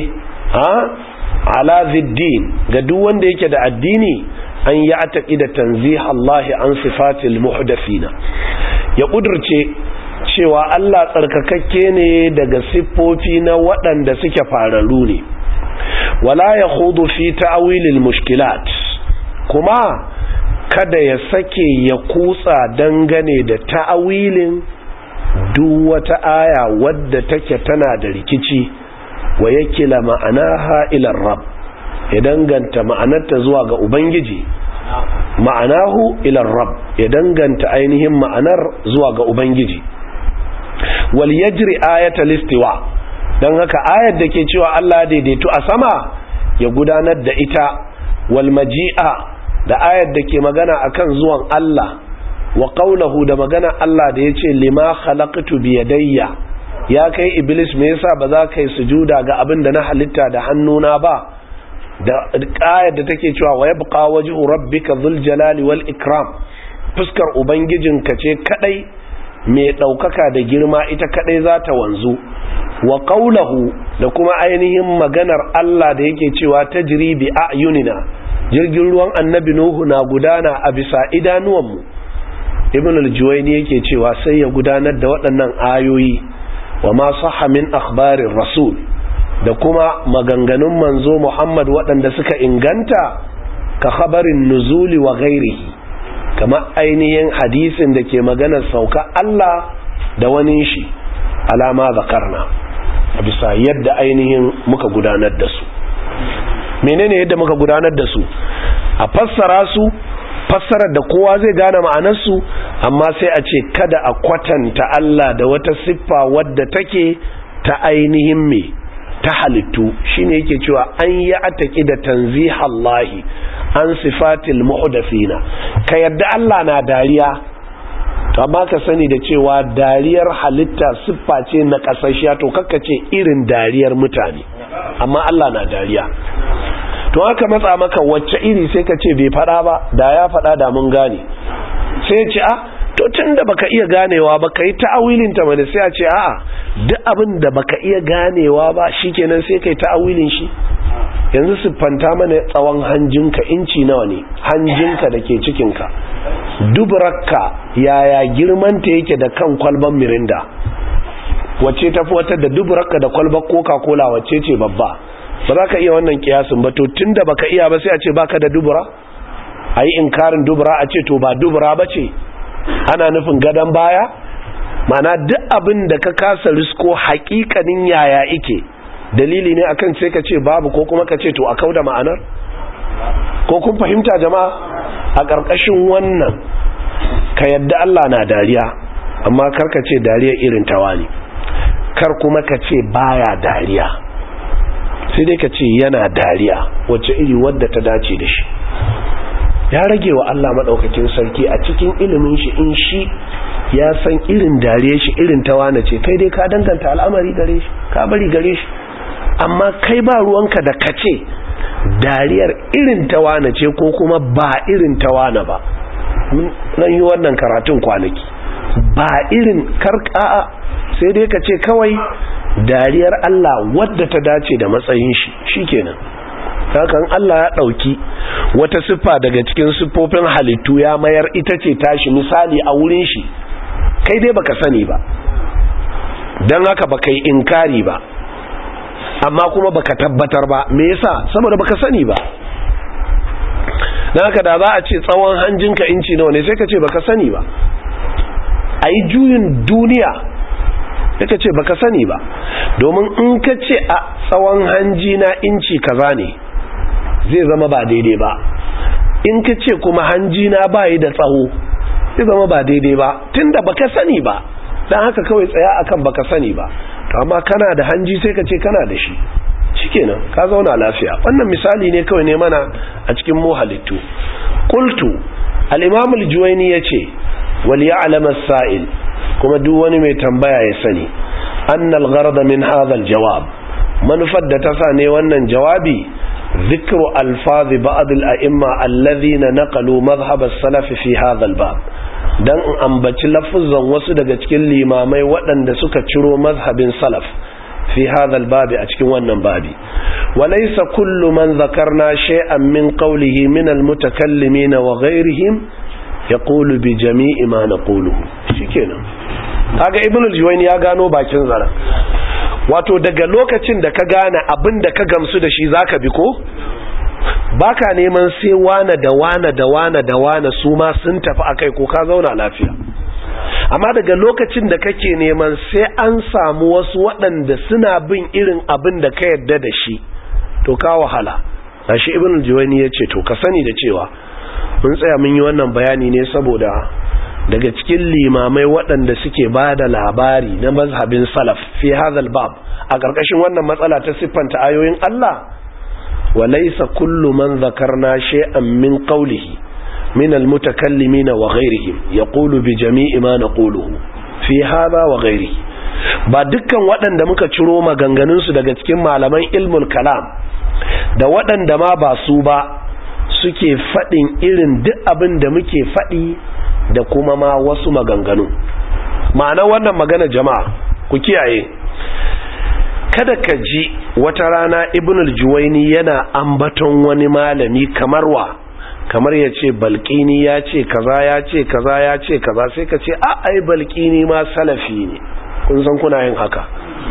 ala ziddin ga duk wanda yake da addini, an yi ataki da tanzih Allah an sifatil muhdathina, ya kudurce cewa Allah tsarkakakke ne daga siffofi na waɗanda suke fararu ne. wala yakhudu fi ta'wilil mushkilat, kuma kada ya sake ya kutsa dangane da ta'awilin duk wata aya wadda take tana da rikici. wa yakila ma'anaha ila rabb, ya danganta ma'anarta zuwa ga ubangiji. ma'anahu ila rabb, ya danganta ainihin ma'anar zuwa ga ubangiji. wal yajri ayatal istiwa, dan haka ayar da ke cewa Allah daidaito a sama ya gudanar da ita. wal maji'a, da ayar da ke magana akan zuwan Allah. wa qawluhu, da magana Allah da yace lima khalaqtu bi yadayya, ya kai iblis me yasa ba za ka yi sujuda ga abin da na halitta da hannuna ba. da ayar da take cewa wa yabqa wajhu rabbika dhul jalali wal ikram, fuskar ubangijinka ce kadai mai ɗaukaka da girma ita kaɗai za ta wanzu, wa qawluhu da kuma ainihin maganar Allah da yake cewa tajri bi a'yunina, jirgin ruwan annabi Nuhu na gudana a bisa idanuwanmu. Ibn al-Juwayni yake cewa sai ya gudanar da waɗannan ayoyi wa ma sahha min akhbarir rasul da kuma maganganun manzo Muhammad waɗanda suka inganta ka khabarin nuzuli wa ghairihi, kama ainihin hadisin da ke maganar sauka Allah da wani shi, alama zakarna, a bisa yadda ainihin muka gudanar da su. Menene yadda muka gudanar da su? A fassara su fassarar da kowa zai gane ma'anarsu, amma sai a ce kada a kwatanta Allah da wata siffa wadda take ta ainihin me ta halittu. Shine yake cewa an yi ataki da tanzihallahi an sifatil muhdathina, ka yadda Allah na dariya, amma ka sani da cewa dariyar halitta siffa ce na kasashiya, to kakkace irin dariyar mutane, amma Allah na dariya. To aka matsa maka wacce iri sai ka ce bai fada ba, da ya fada da mun gane. Sai ce to tunda baka iya ganewa ba kai ta'awilin ta mana, sai a ce duk abin da baka iya ganewa ba shikenan sai kai ta'awilin shi. Yanzu siffanta mana tsawon hanjinka inci nawa ne, hanjinka da ke cikinka, dubrarka yaya girmanta yake da kan kwalban mirinda, wacce tafi wata da dubrarka da kwalbar coca-cola wacce ce babba? Ba za ka iya wannan kiyasin ba. To tun da baka iya ba sai a ce baka da dubura, a yi inkarin dubura, a ce to ba dubura ba ce, ana nufin gadon baya. Mana duk abin da ka kasa risko hakikanin yaya ike, dalili ne akan sai ka ce babu, ko kuma ka ce to a kauda ma'anar. Ko kun fahimta jama'a? A ƙarƙashin wannan ka yadda Allah na dariya, amma kar ka ce dariya irin tawani, kar kuma ka ce baya dariya, sai dai ka ce yana dariya wacce iri wadda ta dace da shi. Ya rage wa Allah madaukakin sarki a cikin ilimin shi, in shi ya san irin dariya shi irin tawana ce, kai dai ka danganta al'amari gare shi, ka bari gare shi, amma kai ba ruwanka da kace dariyar irin tawana ce ko kuma ba irin tawana ba. Nan yi wannan karatun kwanaki, ba irin karka'a, sai dai ka ce kawai dariyar Allah wadda ta dace da matsayin shi, shikenan. Hakan Allah ya dauki wata siffa daga cikin siffofin halittu ya mayar ita ce tashi, misali a wurin shi, kai dai baka sani ba, dan haka baka yi inkari ba, amma kuma baka tabbatar ba. Me yasa? Saboda baka sani ba. Dan haka da za a ce tsawon hanjinka inci nawa ne, sai ka ce baka sani ba. Ayi juyin duniya, ka ce baka sani ba, domin in ka ce a tsawon hanji na inci kaza ne zai zama ba daidai ba, in ka ce kuma hanji na bayi da tsawo zai zama ba daidai ba, tunda baka sani ba. Dan haka kawai tsaya akan baka sani ba. To amma kana da hanji sai ka ce kana da shi, shikenan ka zauna lafiya. Wannan misali ne kawai ne mana a cikin mu halittu. Qultu, al-Imam al-Juwayni yace wal ya'lam as-sa'il, kuma duk wani mai tambaya ya sani, annal gharada min hadha aljawab, manufar da ta sa ne wannan jawabi, zikru alfazi ba'd al-a'imma alladhina naqalu madhhab as-salaf fi hadha al-bab, dan in ambaci lafuzan wasu daga cikin limamai waɗanda suka ciro mazhabin salaf fi hadha al-bab a cikin wannan babi. walaysa kullu man dhakarna shay'an min qawlihi min al-mutakallimin wa ghayrihim yaqulu bi jami'i ma naquluhu. Shikenan, kaga Ibn al-Juwayni ya gano bakin zara. Wato daga lokacin da ka gane abin da ka gamsu da shi zaka bi, ko baka neman sai wana da wana da wana da wana su ma sun tafi akai, ko ka zauna lafiya. Amma daga lokacin da kake neman sai an samu wasu waɗanda suna bin irin abin da ka yarda da shi, to ka wahala. Gashi Ibn al-Juwayni yace to ka sani da cewa mun tsaya mun yi wannan bayani ne saboda daga cikin limamai waɗanda suke ba da labari na mazhabin salaf fi hadha bab a ƙarƙashin wannan matsala ta siffanta ayoyin Allah, wa laysa kullu man dhakarna shay'an min qawlihi min almutakallimin wa ghayrihim yaqulu bi jami'i ma naquluhu fi hadha wa ghayrihi. Ba dukkan waɗanda muka ciro maganganun su daga cikin malaman ilmul kalam da waɗanda ma ba su ba suke faɗin irin duk abin da muke faɗi da kuma ma wasu maganganu. ma'ana wannan magana jama'a ku kiyaye, kada ka ji wata rana Ibnul Juwayni yana ambaton wani malami kamar ya ce Balqini ya ce kaza ya ce kaza ya ce kaza, sai ka ce ai Balqini ma salafi ne. kun san kuna yin haka,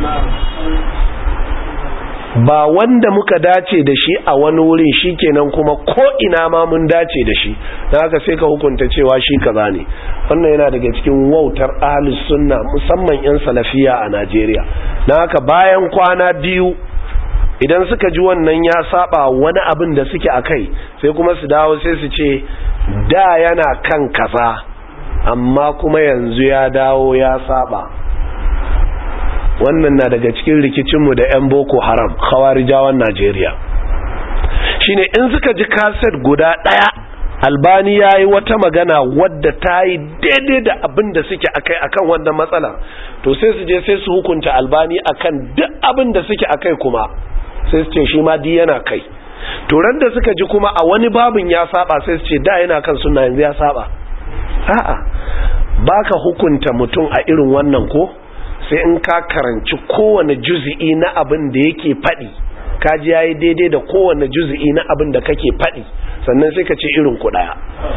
ba wanda muka dace da shi a wani wurin shikenan kuma ko ina ma mun dace da shi, dan haka sai ka hukunta cewa shi kaza ne. wannan yana daga cikin wautar ahlus sunna, musamman yan salafiya a Najeriya. dan haka bayan kwana biyu idan suka ji wannan ya saba wani abin da suke akai, sai kuma su dawo sai su ce da yana kan kaza amma kuma yanzu ya dawo ya saba. wannan na daga cikin rikicinmu da 'yan boko haram khawarijawan Najeriya. shine in suka ji kaset guda daya Albani yayi wata magana wadda ta yi daidai da abin da suke akai akan wannan matsala, to sai su je sai su hukunta Albani akan duk abin da suke akai, kuma sai su ce shi ma di yana kai. to ran da suka ji kuma a wani babin ya saba, sai su ce da yana kan sunna yanzu ya saba. a'a, baka hukunta mutum a irin wannan ko sai in ka karanci kowane juz'i na abin da yake faɗi, ka ji yayi daidai da kowane juz'i na abin da kake faɗi, sannan sai ka ce irin ku daya.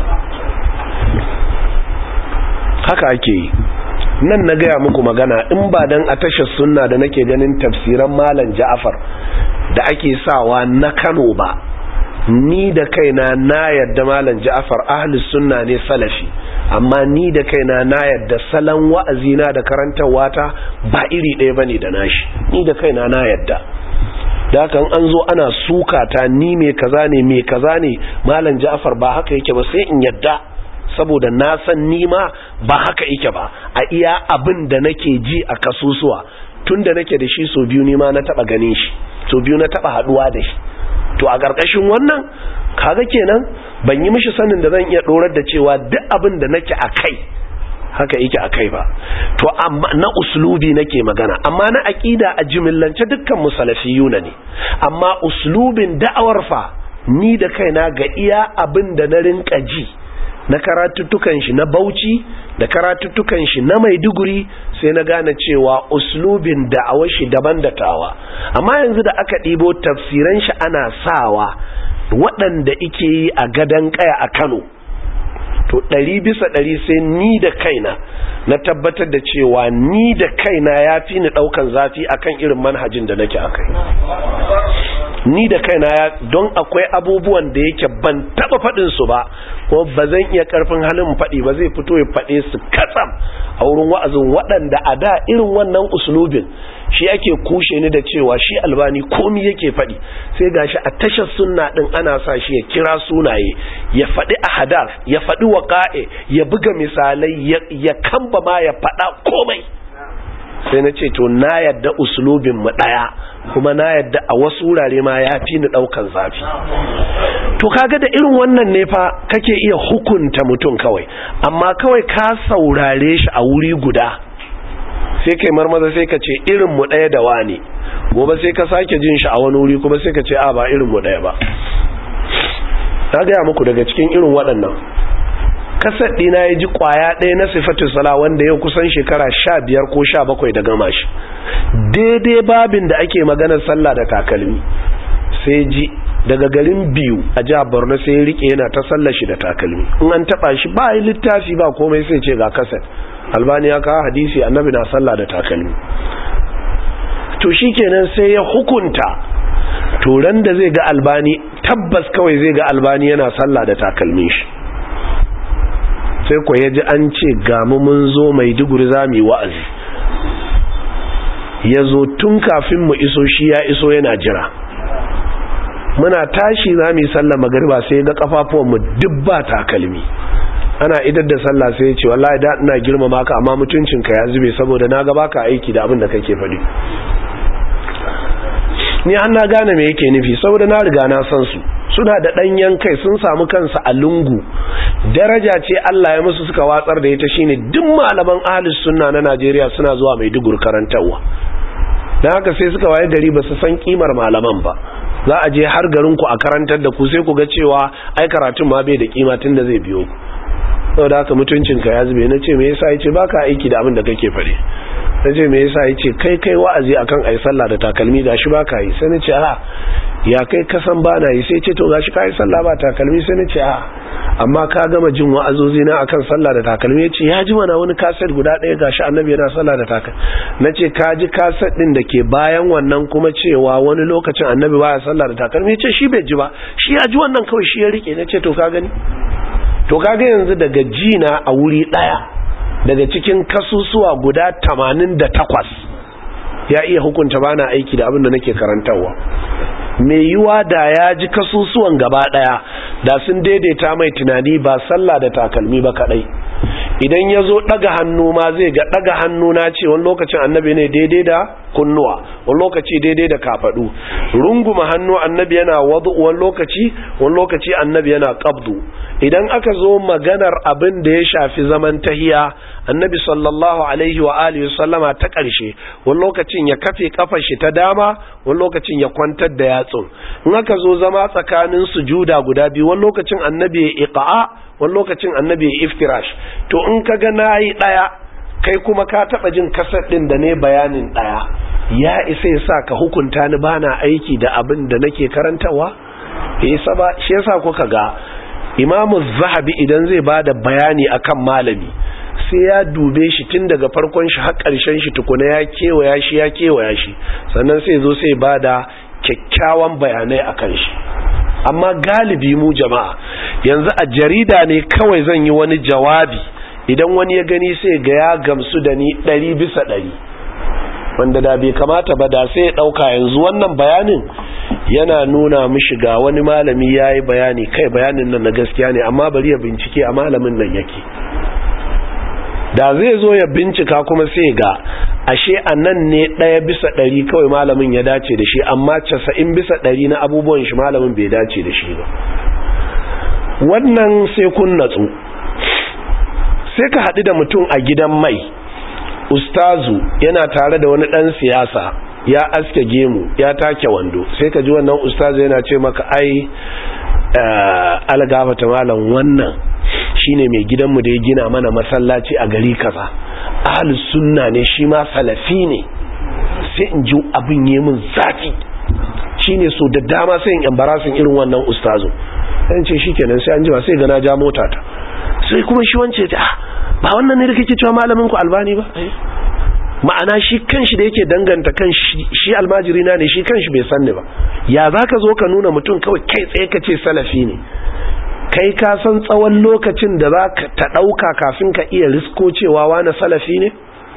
haka ake yi. nan na gaya muku magana, in ba dan a tashar sunna da nake ganin tafsiran Malam Ja'far da ake sawa na Kano ba, ni da kaina na yadda Malam Ja'far ahlus sunna ne salafi, amma ni da kaina na yadda salon wa'azina da karantarwa ta ba iri ɗaya bane da nashi. ni da kaina na yadda. da kan an zo ana suka ta ni me kaza ne Malam Ja'far ba haka yake ba, sai in yadda, saboda na san ni ma ba haka yake ba a iya abin da nake ji a kasusuwa. tunda nake da shi so biyu ni ma na taba ganin shi, so biyu na taba haduwa da shi. to a ƙarƙashin wannan kaga kenan ban yi mishi sanin da zan iya dorar da cewa duk abin da nake akai haka yake akai ba. to amma na uslubi nake magana, amma na aqida a jimillance dukkan musalafiyuna ne, amma uslubin da'awar fa ni da kaina ga iya abin da na rinka ji na karatuttukan shi na Bauchi da karatuttukan shi na Maiduguri, sai na gane cewa uslubin da'awar shi daban da tawa. amma yanzu da aka ɗibo tafsiran shi ana sawa waɗanda ike yi a gadan kaya a Kano, to 100% sai ni da kaina na tabbatar da cewa ni da kaina ya fi ni ɗaukan zafi akan irin manhajin da nake akai. ni da kaina don akwai abubuwan da yake ban taba faɗin su ba, ko ba zan iya karfin halin faɗi ba, zai fito ya faɗe su katsam a wurin wa'azin waɗanda a da irin wannan uslubin shi ake kushe ni da cewa shi Albani komi yake faɗi, sai gashi a tashar sunna din ana sa shi ya kira sunaye, ya faɗi ahadar, ya faɗi waqa'i, ya buga misalai, ya kamba ma ya faɗa komai. sai na ce to na yadda uslubin mu daya, kuma na yadda a wasu wurare ma ya fi ni daukan zafi. to kaga da irin wannan ne fa kake iya hukunta mutum kawai, amma kawai ka saurare shi a wuri guda sai kai marmaza sai ka ce irin mu daya da wani, gobe sai ka sake jin shi a wani wuri kuma sai ka ce a ba irin mu daya ba. na gaya muku daga cikin irin waɗannan kasar dina ya ji kwaya ɗaya na sifatu sala wanda yau kusan shekara 15 ko 17 da gama shi, daidai babin da ake maganar sallah da takalmi, sai ji daga garin Biyu a jihar Borno, sai ya rike yana ta sallar shi da takalmi. in an taba shi ba littafi ba komai, sai ce ga kasar Albani ya kawo hadisi annabi na sallah da takalmi. to shikenan sai ya hukunta to ran da zai ga Albani, tabbas kawai zai ga Albani yana sallah da takalmin shi. sai ko ya ji an ce ga mun zo Maiduguri za mu yi wa'azi, ya zo tun kafin mu iso shi ya iso yana jira. muna tashi za mu yi sallar magariba, sai ga kafafuwan mu duk ba takalmi. ana idar da sallah sai ya ce wallahi da ina girmama ka, amma mutuncinka ya zube saboda na ga baka aiki da abin da kake faɗi. ni an na gane me yake nufi, saboda na riga na san su, suna da ɗanyen kai, sun samu kansa a lungu. daraja ce Allah ya musu suka watsar da ita, shine duk malaman ahlus sunna na Najeriya suna zuwa Maiduguri karantawa. dan haka sai suka waye gari ba su san kimar malaman ba. za a je har garin ku a karantar da ku, sai ku ga cewa ai karatun ma bai da kima tunda zai biyo ku. saboda haka mutuncinka ya zube. Na ce me yasa? ya ce ba ka aiki da abin da kake faɗi. Na ce me yasa? ya ce kai wa'azi akan ai sallah da takalmi gashi ba ka yi. Sai na ce a ya kai kasan ba na yi. Sai ce to gashi ka yi sallah ba takalmi. Sai na ce a amma ka gama jin wa'azozi na akan sallah da takalmi? Ya ce ya ji mana wani kaset guda ɗaya gashi annabi yana sallah da takalmi. Na ce ka ji kaset ɗin da ke bayan wannan kuma cewa wani lokacin annabi baya sallah da takalmi? Ya ce shi bai ji ba, shi ya ji wannan kawai shi ya rike. Na ce to ka gani, to kaga yanzu daga jina a wuri ɗaya daga cikin kasusuwa guda 88 ya iya hukunta bana aiki da abin da nake karantarwa. mai yiwa da ya ji kasusuwan gaba daya da sun daidaita mai tunani ba sallah da takalmi ba kadai. idan ya zo daga hannu ma zai ga daga hannu na ce wani lokacin annabi ne daidai da kunnuwa, wani lokaci daidai da kafadu. Runguma hannu annabi yana wadu wani lokaci annabi yana qabdu. Idan aka zo maganar abin da ya shafi zaman tahiya, annabi sallallahu alaihi wa alihi sallama ta ƙarshe wani lokacin ya kafe kafar shi ta dama, wani lokacin ya kwantar da yatsun. In aka zo zama tsakanin sujuda guda biyu, wani lokacin annabi ya iqa'a, wani lokacin annabi ya iftirash. To in ka ga nayi daya kai kuma ka taba jin kasar din da ne bayanin daya, ya isa ya sa ka hukunta ni bana aiki da abin da nake karantawa? Isa ba. Shi yasa kuka ga Imamu Zahabi idan zai bada bayani akan malami sai ya dube shi tun daga farkon shi har ƙarshen shi tukuna ya kewaya shi sannan sai zo sai bada kyakkyawan bayanai akan shi. Amma galibi mu jama'a yanzu a jarida ne kawai zan yi wani jawabi, idan wani ya gani sai ga ya gamsu da ni 100%, wanda da bai kamata ba da sai ya dauka yanzu wannan bayanin yana nuna mishi ga wani malami yayi bayani, kai bayanin nan na gaskiya ne amma bari ya bincike a malamin nan yake. Da zai zo ya bincika kuma sai ga ashe annan ne 1% kawai malamin ya dace da shi, amma 90% na abubuwan shi malamin bai dace da shi ba. Wannan sai kun natsu. Sai ka haɗu da mutum a gidan mai, ustazu yana tare da wani ɗan siyasa ya aske gemu ya take wando, sai ka ji wannan ustazu yana ce maka ai algafata malam wannan shine mai gidanmu da ya gina mana masallaci a gari kaza, ahlus sunna ne shi ma salafi ne. Sai in ji abin yi min zafi, shine so da dama sai in embarassing irin wannan ustazu. Sai ce shikenan sai an ji ba sai ga na ja mota ta. Sai kuma shi wance ta ba wannan ne da kake cewa malamin ku Albani ba? Ma'ana shi kanshi da yake danganta kanshi shi almajiri na ne, shi kanshi bai san ni ba. Ya zaka zo ka nuna mutum kawai kai tsaye ka ce salafi ne? Kai ka san tsawon lokacin da za ka ta ɗauka kafin ka iya risko cewa wani salafi ne?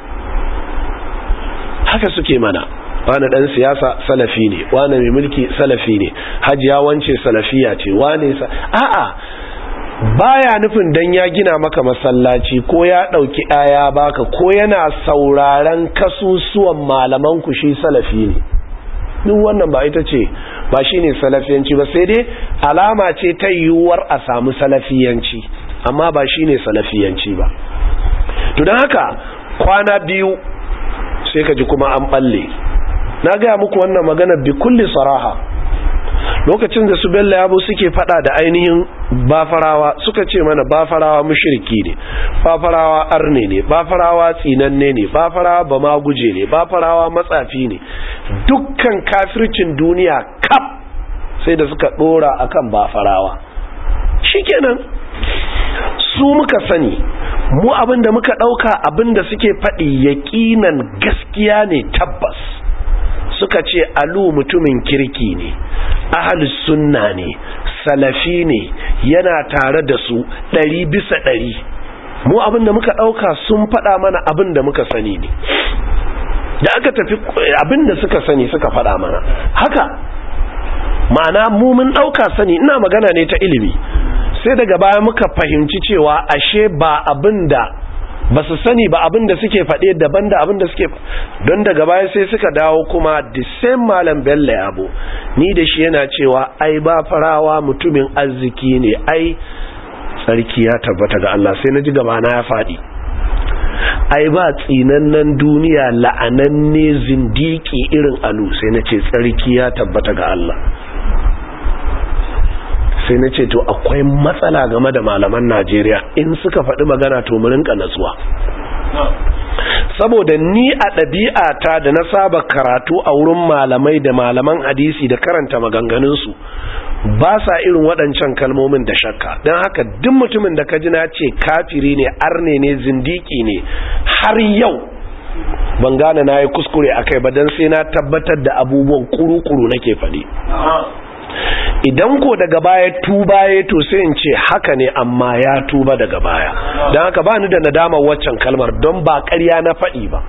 Haka suke mana, wani ɗan siyasa salafi ne, wani mai mulki salafi ne, hajiya wance salafiya ce, wani a'a, baya nufin dan ya gina maka masallaci ko ya ɗauki ɗaya baka ko yana sauraron kasusuwan malaman ku shi salafi ne. Duk wannan ba ita ce, ba shi ne salafiyanci ba, sai dai alama ce ta yiwuwar a samu salafiyanci, amma ba shi ne salafiyanci ba. To don haka kwana biyu sai ka ji kuma an balle. Na gaya muku wannan magana bi kulli saraha. Lokacin da su Bello Yabo suke fada da ainihin Bafarawa, suka ce mana Bafarawa mushriki ne, Bafarawa arne ne, Bafarawa tsinanne ne, Bafarawa bamaguje ne, Bafarawa matsafi ne. Dukkan kafircin duniya kaf sai da suka dora akan Bafarawa. Shikenan su muka sani, mu abinda muka dauka abinda suke fadi yaqinan gaskiya ne tabbas. Suka ce Alu mutumin kirki ne, ahlus sunna ne, salafi ne, yana tare da su 100%. Mu abinda muka dauka sun fada mana abinda muka sani ne. Da aka tafi abinda suka sani suka fada mana haka, ma'ana mu mun dauka sani, ina magana ne ta ilimi. Sai daga baya muka fahimci cewa ashe ba abinda ba su sani ba, abinda suke faɗe daban da abinda suke, don daga baya sai suka dawo kuma the same malam Bello Yabo ni da shi yana cewa ai Bafarawa mutumin arziki ne, ai sarki ya tabbata ga Allah. Sai na ji gabana ya faɗi. Ai ba tsinannen duniya la'ananne zindiki irin Alu. Sai na ce tsarki ya tabbata ga Allah. sai na ce to akwai matsala game da malaman Najeriya, in suka faɗi magana to mu rinka natsuwa. Saboda ni a ɗabi'ata da na saba karatu a wurin malamai da malaman hadisi da karanta maganganunsu ba sa irin waɗancan kalmomin da shakka. Don haka duk mutumin da ka ji na ce kafiri ne, arne ne, zindiki ne, har yau ban gane na yi kuskure a kai ba, don sai na tabbatar da abubuwan kuru-kuru nake faɗi. Idan ko daga baya tuba ya to sai in ce haka ne, amma ya tuba daga baya. Don haka ba ni da nadama waccan kalmar, don ba ƙarya na faɗi ba.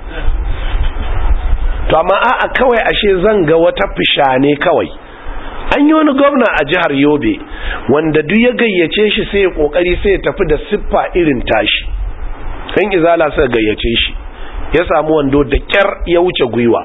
To amma a'a kawai ashe zan ga wata fisha ne kawai. An yi wani gwamna a jihar Yobe wanda duk ya gayyace shi sai ya kokari sai ya tafi da siffa irin tashi. Kan izala suka gayyace shi, ya samu wando da kyar ya wuce gwiwa.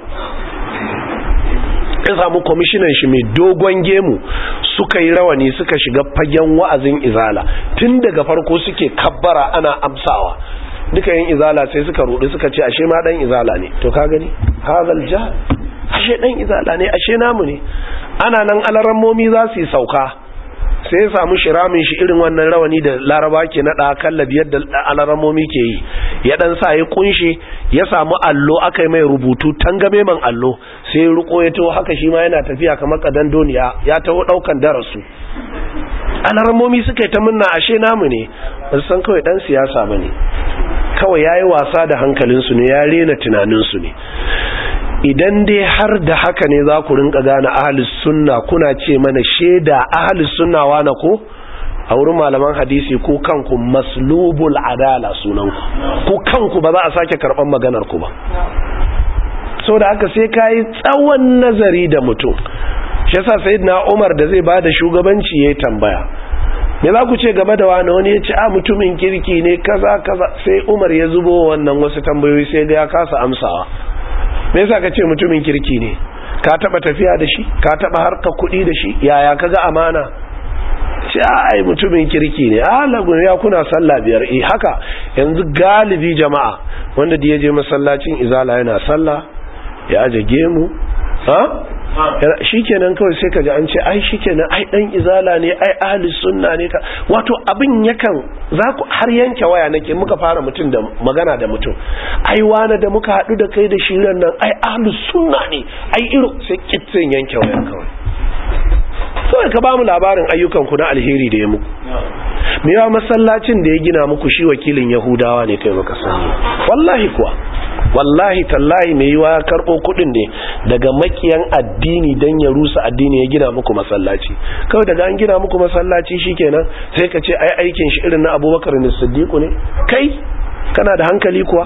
Ya samu kwamishinan shi mai dogon gemu, suka yi rawani suka shiga fagen wa'azin izala. Tun daga farko suke kabbara ana amsawa. Duka yin izala sai suka rudu suka ce ashe ma dan izala ne. To ka gani hazal jahil, ashe dan izala ne, ashe namu ne. Ana nan alarammomi za su yi sauka, sai ya samu shiramin shi irin wannan rawani da laraba ke naɗa kallabi yadda alarammomi ke yi, ya ɗan sa ya kunshe, ya samu allo aka yi mai rubutu tangame man allo, sai ruko ya taho haka shi ma yana tafiya kamar kadan doniya, ya taho ɗaukan darasu. Alarammomi suka yi ta munna ashe namu ne, ba san kawai ɗan siyasa ba ne, kawai ya yi wasa da hankalinsu ne, ya rena tunaninsu ne. Idan dai har da haka ne za ku rinka gane ahlus sunna, kuna ce mana shaida ahlus sunna wana ko a wurin malaman hadisi, ko kanku maslubul adala sunanku, ko kanku ba za a sake karban maganar ku ba. So da haka sai kai tsawon nazari da mutum. Shi yasa sayyidina Umar da zai bada shugabanci yayin tambaya, me za ku ce game da wani ya ce a mutumin kirki ne kaza kaza, sai Umar ya zubo wannan wasu tambayoyi sai ga ya kasa amsawa. Me yasa ka ce mutumin kirki ne? Ka taba tafiya da shi? Ka taba harka kuɗi da shi? Yaya kaga amana? Ce ai mutumin kirki ne. Lagun ya kuna sallah biyar. Haka yanzu galibi jama'a wanda da yaje masallacin izala yana sallah, ya aje gemu, shikenan kawai sai kaji an ce ai shikenan ai dan izala ne, ai ahlus sunna ne. Wato abin yakan za ku har yanke waya nake muka fara mutum da magana da mutum, ai wani da muka hadu da kai da shirin nan ai ahlus sunna ne, ai irin sai kitsin yanke waya kawai. Sai ka ba mu labarin ayyukan ku na alheri da ya muku. Me yawa masallacin da ya gina muku shi wakilin Yahudawa ne kai baka sani. Wallahi kuwa, wallahi tallahi mai yiwa ya karɓo kuɗin ne daga makiyan addini don ya rusa addini ya gina muku masallaci. Kawai daga an gina muku masallaci shikenan sai ka ce ai aikin shi irin na Abubakar ne Siddiq ne. Kai kana da hankali kuwa?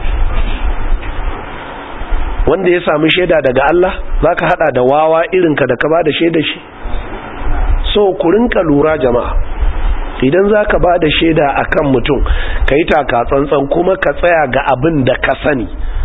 Wanda ya samu shaida daga Allah zaka hada da wawa irin ka da ka bada shaida shi? So ku rinka lura jama'a, idan za ka ba da shaida a kan mutum ka yi taka tsantsan kuma ka tsaya ga abin da ka sani.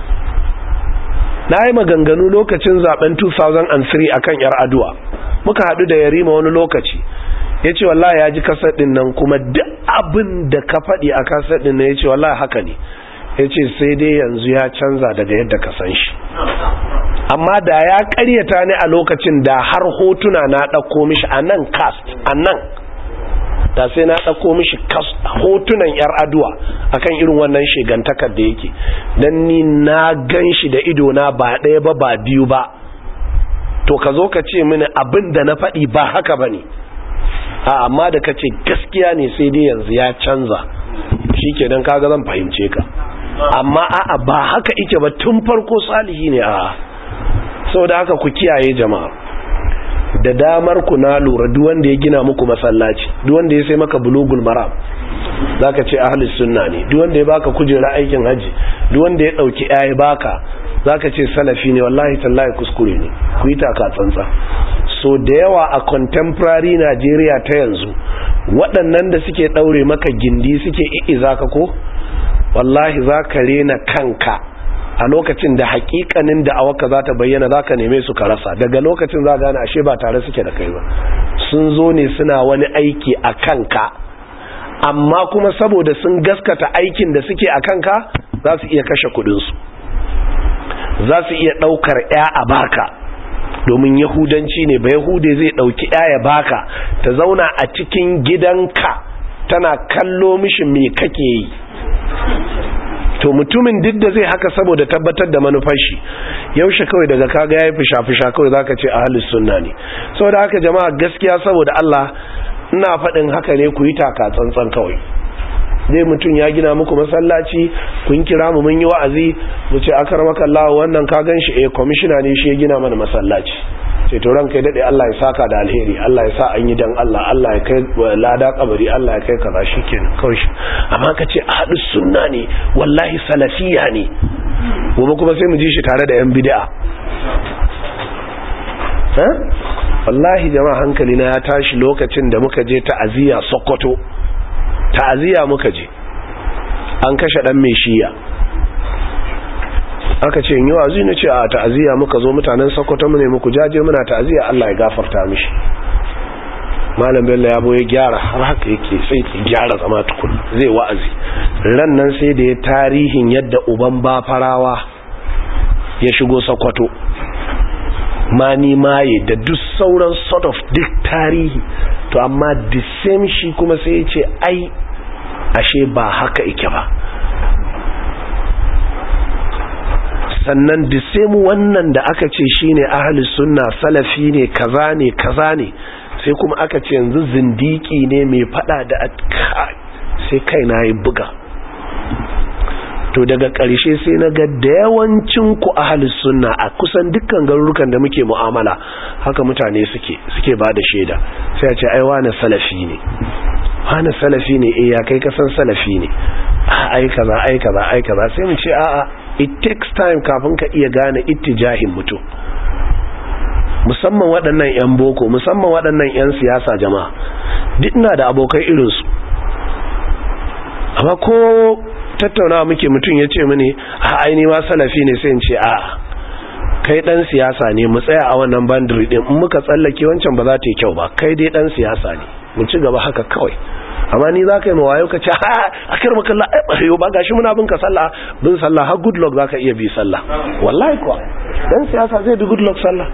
Na yi maganganu lokacin zaben 2003 a kan yar aduwa, muka haɗu da yarima wani lokaci, ya ce wallahi ya ji kasar ɗin nan kuma duk abin da ka faɗi a kasar ɗin nan ya ce wallahi haka ne. Ya ce sai dai yanzu ya canza daga yadda ka san shi, amma da ya ƙaryata ni a lokacin da har hotuna na ɗauko mishi a nan cast a nan, da sai na ɗauko mishi hotunan yar aduwa akan irin wannan shegantakar da yake, dan ni na gan shi da ido na ba ɗaya ba ba biyu ba. To ka zo ka ce mini abin da na faɗi ba haka bane, amma da ka ce gaskiya ne sai dai yanzu ya canza, shikenan kaga zan fahimce ka. Amma a'a ba haka ike ba, tun farko salihi ne. Saboda haka ku kiyaye jama'a, da damar ku na lura duk wanda ya gina muku masallaci, duk wanda ya sai maka bulugul maram zaka ce ahlus sunna ne, duk wanda ya baka kujera aikin haji, duk wanda ya dauki yayi baka zaka ce salafi ne. Wallahi tallahi kuskure ne, ku yi taka tsantsa. So da yawa a contemporary Nigeria ta yanzu waɗannan da suke daure maka gindi suke zaka ko wallahi zaka rena kanka a lokacin da hakikanin da awaka za ta bayyana za ka neme su ka rasa. Daga lokacin za gane ashe ba tare suke da kai ba, sun zo ne suna wani aiki a kanka, amma kuma saboda sun gaskata aikin da suke a kanka za su iya kashe kudinsu, za su iya daukar ya a baka domin yahudanci ne. Ba yahude zai dauki ya baka ta zauna a cikin gidanka tana kallo mishi me kake yi. To mutumin duk da zai haka saboda tabbatar da manufar shi, yaushe kawai daga kaga yayi fisha kawai zaka ce ahlus sunna ne. Saboda haka jama'a gaskiya saboda Allah ina faɗin haka ne, ku yi taka tsantsan kawai. Dai mutum ya gina muku masallaci, kun kira mu mun yi wa'azi, mu ce akramaka Allah wannan ka ganshi commissioner ne shi ya gina mana masallaci. Sai to ranka dade Allah ya saka da alheri, Allah ya sa an yi dan Allah, Allah ya kai lada kabari, Allah ya kai kaza shikenan kawai. Amma ka ce ahlus sunna ne, wallahi salafiya ne, gobe kuma sai mu ji shi tare da yan bid'a. Wallahi jama'a hankali na ya tashi lokacin da muka je ta'aziyya Sokoto. Ta'aziyya muka je, an kashe dan mai shiya. Aka ce in yi wazi na ce a ta'aziyya muka zo, mutanen Sokoto mu ne muku jaje, muna ta'aziyya Allah ya gafarta mishi. Malam Bello ya boye gyara, har haka yake sai gyara zama tukun zai wa'azi. Ran nan sai da ya tarihin yadda uban bafarawa ya shigo Sokoto, mani maye da duk sauran sort of duk tarihi. To amma the same shi kuma sai ya ce ai ashe ba haka yake ba. Sannan the same wannan da aka ce shine ahlus sunna salafi ne kaza ne sai kuma aka ce yanzu zindiki ne mai fada da sai kai na yi buga. To daga ƙarshe sai na ga da yawancin ku ahlus sunna a kusan dukkan garurukan da muke mu'amala haka mutane suke ba da shaida, sai a ce ai wani salafi ne, wani salafi ne, ya kai kasan salafi ne, ai kaza sai mu ce a'a, it takes time kafin ka iya gane ittijahin mutum, musamman waɗannan 'yan boko, musamman waɗannan 'yan siyasa jama'a. Duk ina da abokai irinsu, amma ko tattaunawa muke mutum ya ce mini a aini ma salafi ne, sai in ce a kai dan siyasa ne, mu tsaya a wannan bandiri din, in muka tsallake wancan ba za ta yi kyau ba, kai dai dan siyasa ne, mu ci gaba haka kawai. Amma ni za ka yi mawayo ka ce a kar makalla yau ba gashi muna bin ka sallah, bin sallah har good luck za ka iya bi sallah. Wallahi kuwa dan siyasa zai bi good luck sallah.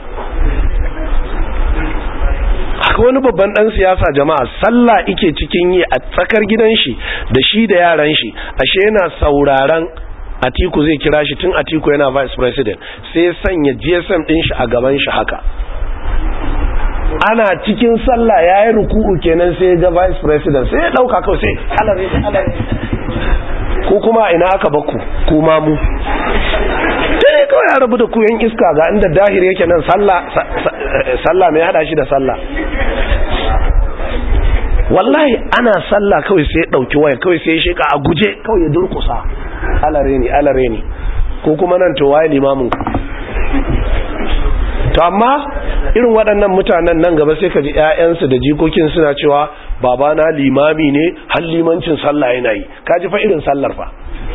Haka wani babban dan siyasa jama'a sallah ike cikin yi a tsakar gidan shi da shi da yaran shi, ashe yana sauraron Atiku zai kira shi, tun Atiku yana vice president, sai ya sanya GSM din shi a gaban shi haka. Ana cikin sallah yayi ruku'u kenan sai ga vice president sai ya dauka kawai sai alare ko kuma ina aka baku kuma mu sai kawai ya rabu da ku yan iska, ga inda dahir yake nan sallah mai hada shi da sallah. Wallahi ana sallah kawai sai ya dauki waya kawai sai ya sheka a guje kawai ya durkusa, alare ne ko kuma nan to waye limamin ku. To amma irin waɗannan mutanen nan gaba sai ka ji ƴaƴansu da jikokin suna cewa babana limami ne, har limancin sallah yana yi. Ka ji fa irin sallar fa.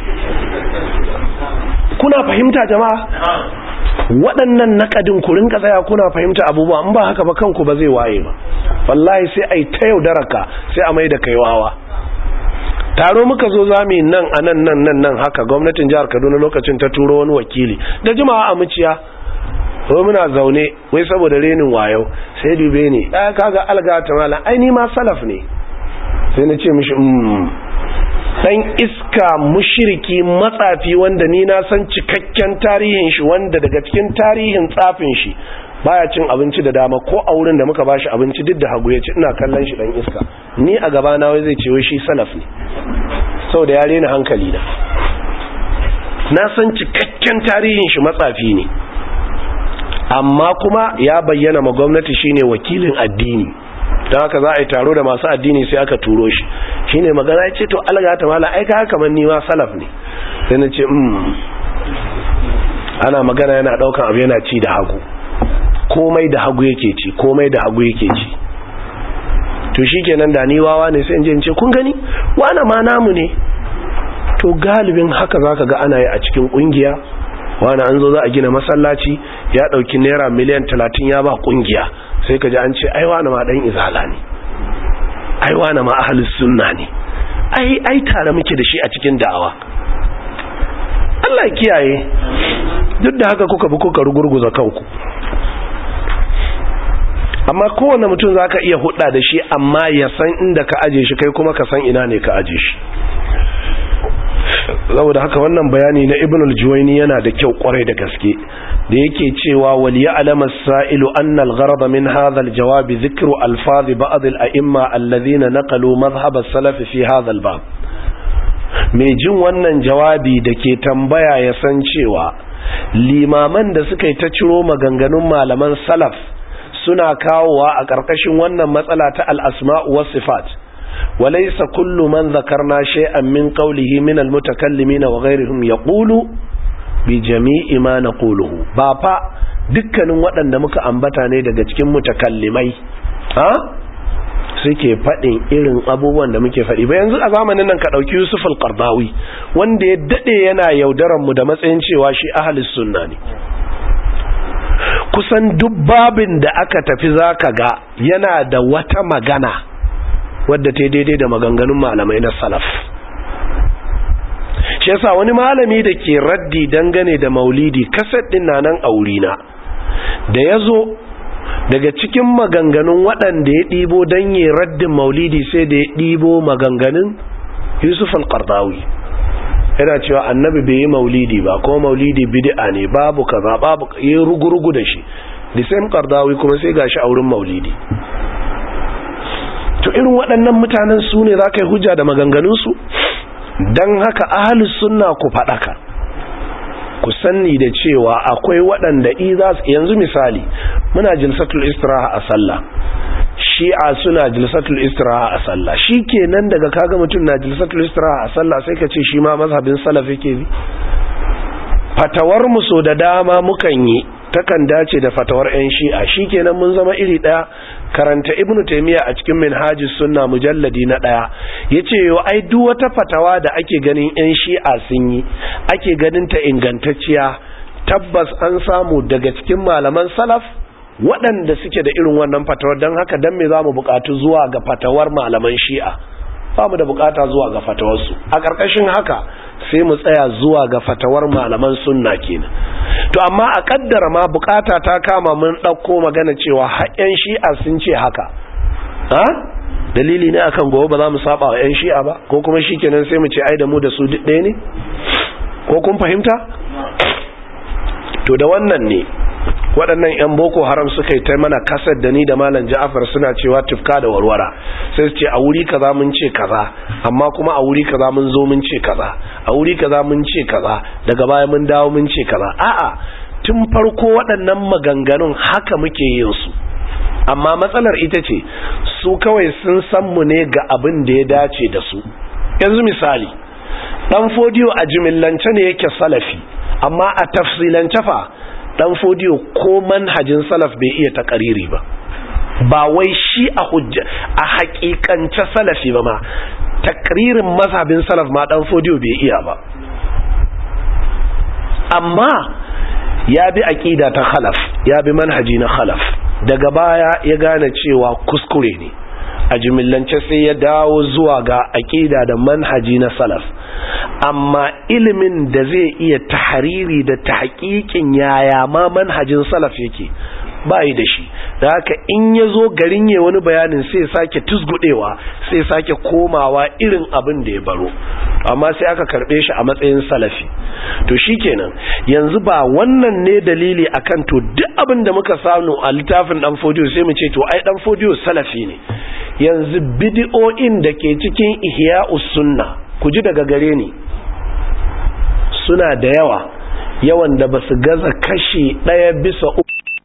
Kuna fahimta jama'a? Waɗannan naƙadin ku rinka tsaya kuna fahimta abubuwa, in ba haka ba kanku ba zai waye ba. Wallahi sai ai ta yaudaraka, sai a mai da kai wawa. Taro muka zo zami nan a nan haka, gwamnatin jihar Kaduna lokacin ta turo wani wakili da jimawa a muciya. Ko muna zaune wai saboda renin wayo sai dube ne, kaga alga ta mala ai ni ma salaf ne. Sai na ce mishi dan iska mushriki matsafi wanda ni na san cikakken tarihin shi, wanda daga cikin tarihin tsafin shi baya cin abinci da dama, ko a wurin da muka bashi abinci duk da hagu ya ci, ina kallon shi dan iska. Ni a gaba na wai zai ce wai shi salaf ne saboda ya rena hankali na san cikakken tarihin shi matsafi ne, amma kuma ya bayyana ma gwamnati shine wakilin addini, don haka za a yi taro da masu addini sai aka turo shi. Shine magana ya ce to alga ta mala ai ka kamar ni ma salaf ne. Sai na ce ana magana yana daukan abu yana ci da hagu, komai da hagu yake ci, komai da hagu yake ci. To shikenan da ni wawa ne sai in ce kun gani wani ma namu ne. To galibin haka zaka ga ana yi a cikin kungiya, wani an zo za a gina masallaci ya dauki naira miliyan 30 ya ba kungiya, sai ka ji an ce ai wani ma dan izala ne, ai wani ma ahlus sunna ne, ai tare muke da shi a cikin da'awa. Allah kiyaye. Duk da haka kuka rugurguza kanku. amma kowane mutum zaka iya hudda da shi amma ya san inda ka aje shi kai kuma ka san ina ne ka aje shi. saboda haka wannan bayani na Ibn al-Juwayni yana da kyau kwarai da gaske da yake cewa wal ya'lam as-sa'ilu anna al-gharad min hadha al-jawab dhikru alfaz ba'd al-a'imma alladhina naqalu madhhab as-salaf fi hadha al-bab. mai jin wannan jawabi da ke tambaya ya san cewa limaman da suka yi ta ciro maganganun malaman salaf suna kawowa a ƙarƙashin wannan matsala ta al-asma' was sifat وليس كل من ذكرنا شيئا من قوله من المتكلمين وغيرهم يقول بجميع ما نقوله بابا dukkanin waɗanda muka ambata ne daga cikin mutakallimai suke faɗin irin abubuwan da muke faɗi ba. yanzu a zamanin nan ka ɗauki Yusuf al-Qardawi wanda ya daɗe yana yaudaran mu da matsayin cewa shi ahlus sunna ne. kusan duk babin da aka tafi zaka ga yana da wata magana wadda ta daidai da maganganun malamai na salaf. shi yasa wani malami da ke raddi dangane da maulidi kaset din na nan aurina da ya zo daga cikin maganganun waɗanda ya ɗibo don yi raddin maulidi sai da ya ɗibo maganganun Yusuf al-Qardawi yana cewa annabi bai yi maulidi ba kuma maulidi bid'a ne babu kaza babu yi rugurugu da shi the same Qardawi kuma sai gashi a wurin maulidi. to irin waɗannan mutanen su ne za ka yi hujja da maganganunsu. don haka ahalus sunna ku faɗaka ku sanni da cewa akwai waɗanda yanzu misali muna jilsatul istiraha a sallah, shi'a suna jilsatul istiraha a sallah, shi kenan daga kaga mutum na jilsatul istiraha a sallah sai ka ce shi ma mazhabin salaf yake bi. fatawar mu so da dama mukan yi takan dace da fatawar ƴan shi'a, shi kenan mun zama iri ɗaya. karanta Ibn Taymiyyah a cikin Minhajus Sunna mujalladi na 1 yace yo ai duk wata fatawa da ake ganin ƴan shi'a sun yi ake ganin ta ingantacciya tabbas an samu daga cikin malaman salaf waɗanda suke da irin wannan fatawar. dan haka dan me zamu buƙatu zuwa ga fatawar malaman shi'a? ba mu da buƙata zuwa ga fatawarsu. a ƙarƙashin haka sai mu tsaya zuwa ga fatawar malaman sunna kenan. to amma a kaddara ma bukata ta kama mun dauko magana cewa haƙƙen shi'a sun ce haka, dalili ne akan gobe ba za mu saba wa ƴan shi'a ba, ko kuma shikenan sai mu ce ai da mu da su duk ɗaya ne, ko kun fahimta? to da wannan ne waɗannan ƴan boko haram suka yi ta mana kasar da ni da malam Ja'far suna cewa tufka da warwara, sai su ce a wuri kaza mun ce kaza amma kuma a wuri kaza mun zo mun ce kaza, a wuri kaza mun ce kaza daga baya mun dawo mun ce kaza. a'a tun farko waɗannan maganganun haka muke yin su, amma matsalar ita ce su kawai sun san mu ne ga abin da ya dace da su. yanzu misali dan fodiyo a jimillance ne yake salafi, amma a tafsilance fa dan fodiyo ko manhajin salaf bai iya takariri ba wai shi a hujja a hakikance salafi ba ma takririn mazhabin salaf ma dan fodiyo bai iya ba, amma ya bi aqida ta khalaf, ya bi manhaji na khalaf, daga baya ya gane cewa kuskure ne, a jimillance sai ya dawo zuwa ga aqida da manhaji na salaf. amma ilimin da zai iya tahariri da tahqiqin yaya ma manhajin salaf yake bai da shi, da haka in yazo garin yayin wani bayanin sai sake tusgudewa, sai sake komawa irin abin da ya baro, amma sai aka karbe shi a matsayin salafi. to shikenan yanzu ba wannan ne dalili akan to duk abin da muka samu a littafin dan fodiyo sai mu ce to ai dan fodiyo salafi ne. yanzu bid'o'in da ke cikin ihya'us sunna ku ji daga gare ni suna da yawan da basu gaza kashi 1/3.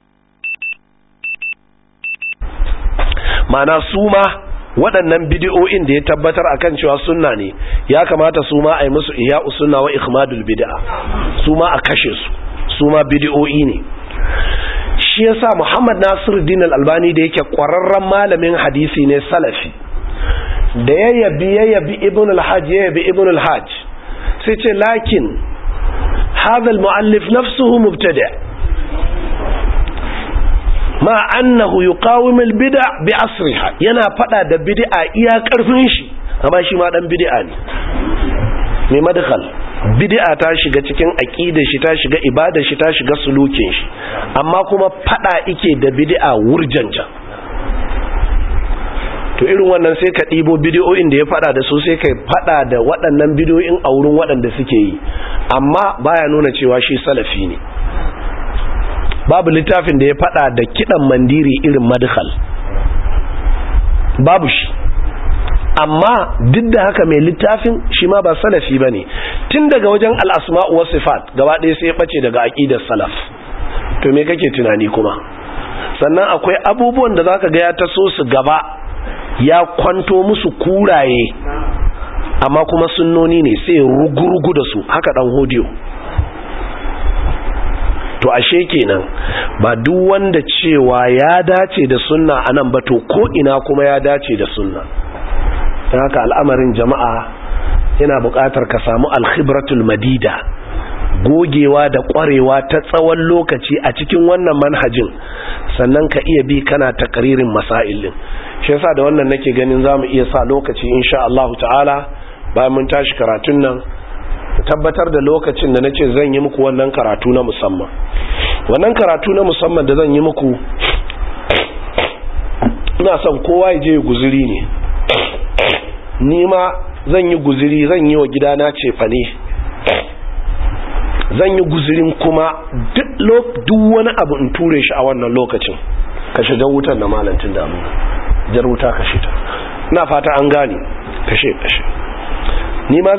mana su ma waɗannan bidiyo'in da ya tabbatar akan cewa sunna ne ya kamata su ma a yi musu ihya'us sunna wa ikhmadul bid'a, su ma a kashe su ma bidiyo'i ne. shi yasa Muhammad Nasiruddin Al-Albani da yake ƙwararren malamin hadisi ne salafi, da ya yabi Ibn al-Hajj sai ce lakin hadha al-mu'allif nafsuhu mubtada' ma annahu yuqawim al-bid'a bi asriha, yana fada da bid'a iya karfin shi amma shi ma dan bid'a ne mai madkhal. bid'a ta shiga cikin aqidar shi, ta shiga ibadar shi, ta shiga sulukin shi, amma kuma fada yake da bid'a wurjanja to irin wannan sai ka ɗibo bidiyoyin da ya fada da su sai ka fada da waɗannan bidiyoyin a wurin waɗanda suke yi, amma baya nuna cewa shi salafi ne. Babu littafin da ya fada da kiɗan mandiri irin madkhal, babu shi. Amma duk da haka mai littafin shi ma ba salafi ba ne, tun daga wajen al'asma'u wa sifat gaba ɗaya sai ya ɓace daga aƙidar salaf. To me kake tunani kuma? Sannan akwai abubuwan da za ka ga ya taso su gaba ya kwanto musu kuraye, amma kuma sunnoni ne sai rugurugu da su, haka ɗan hodiyo. To ashe kenan ba duk wanda cewa ya dace da sunna anan ba to ko ina kuma ya dace da sunna. don haka al'amarin jama'a yana buƙatar ka samu alkhibratul madida, gogewa da ƙwarewa ta tsawon lokaci a cikin wannan manhajin, sannan ka iya bi kana takririn masailin. Shi yasa da wannan nake ganin zamu iya sa lokaci insha Allah ta'ala bayan mun tashi karatun nan, tabbatar da lokacin da nace zan yi muku wannan karatu na musamman. Wannan karatu na musamman da zan yi muku, ina son kowa ya je guzuri ne. Ni ma zan yi guzuri, zan yi wa gidana cefane, zan yi guzurin kuma duk wani abu in ture shi a wannan lokacin. Kashe jan wutar da malantin da jar wuta kashe ta. Ina fata an gane, kashe. Ni ma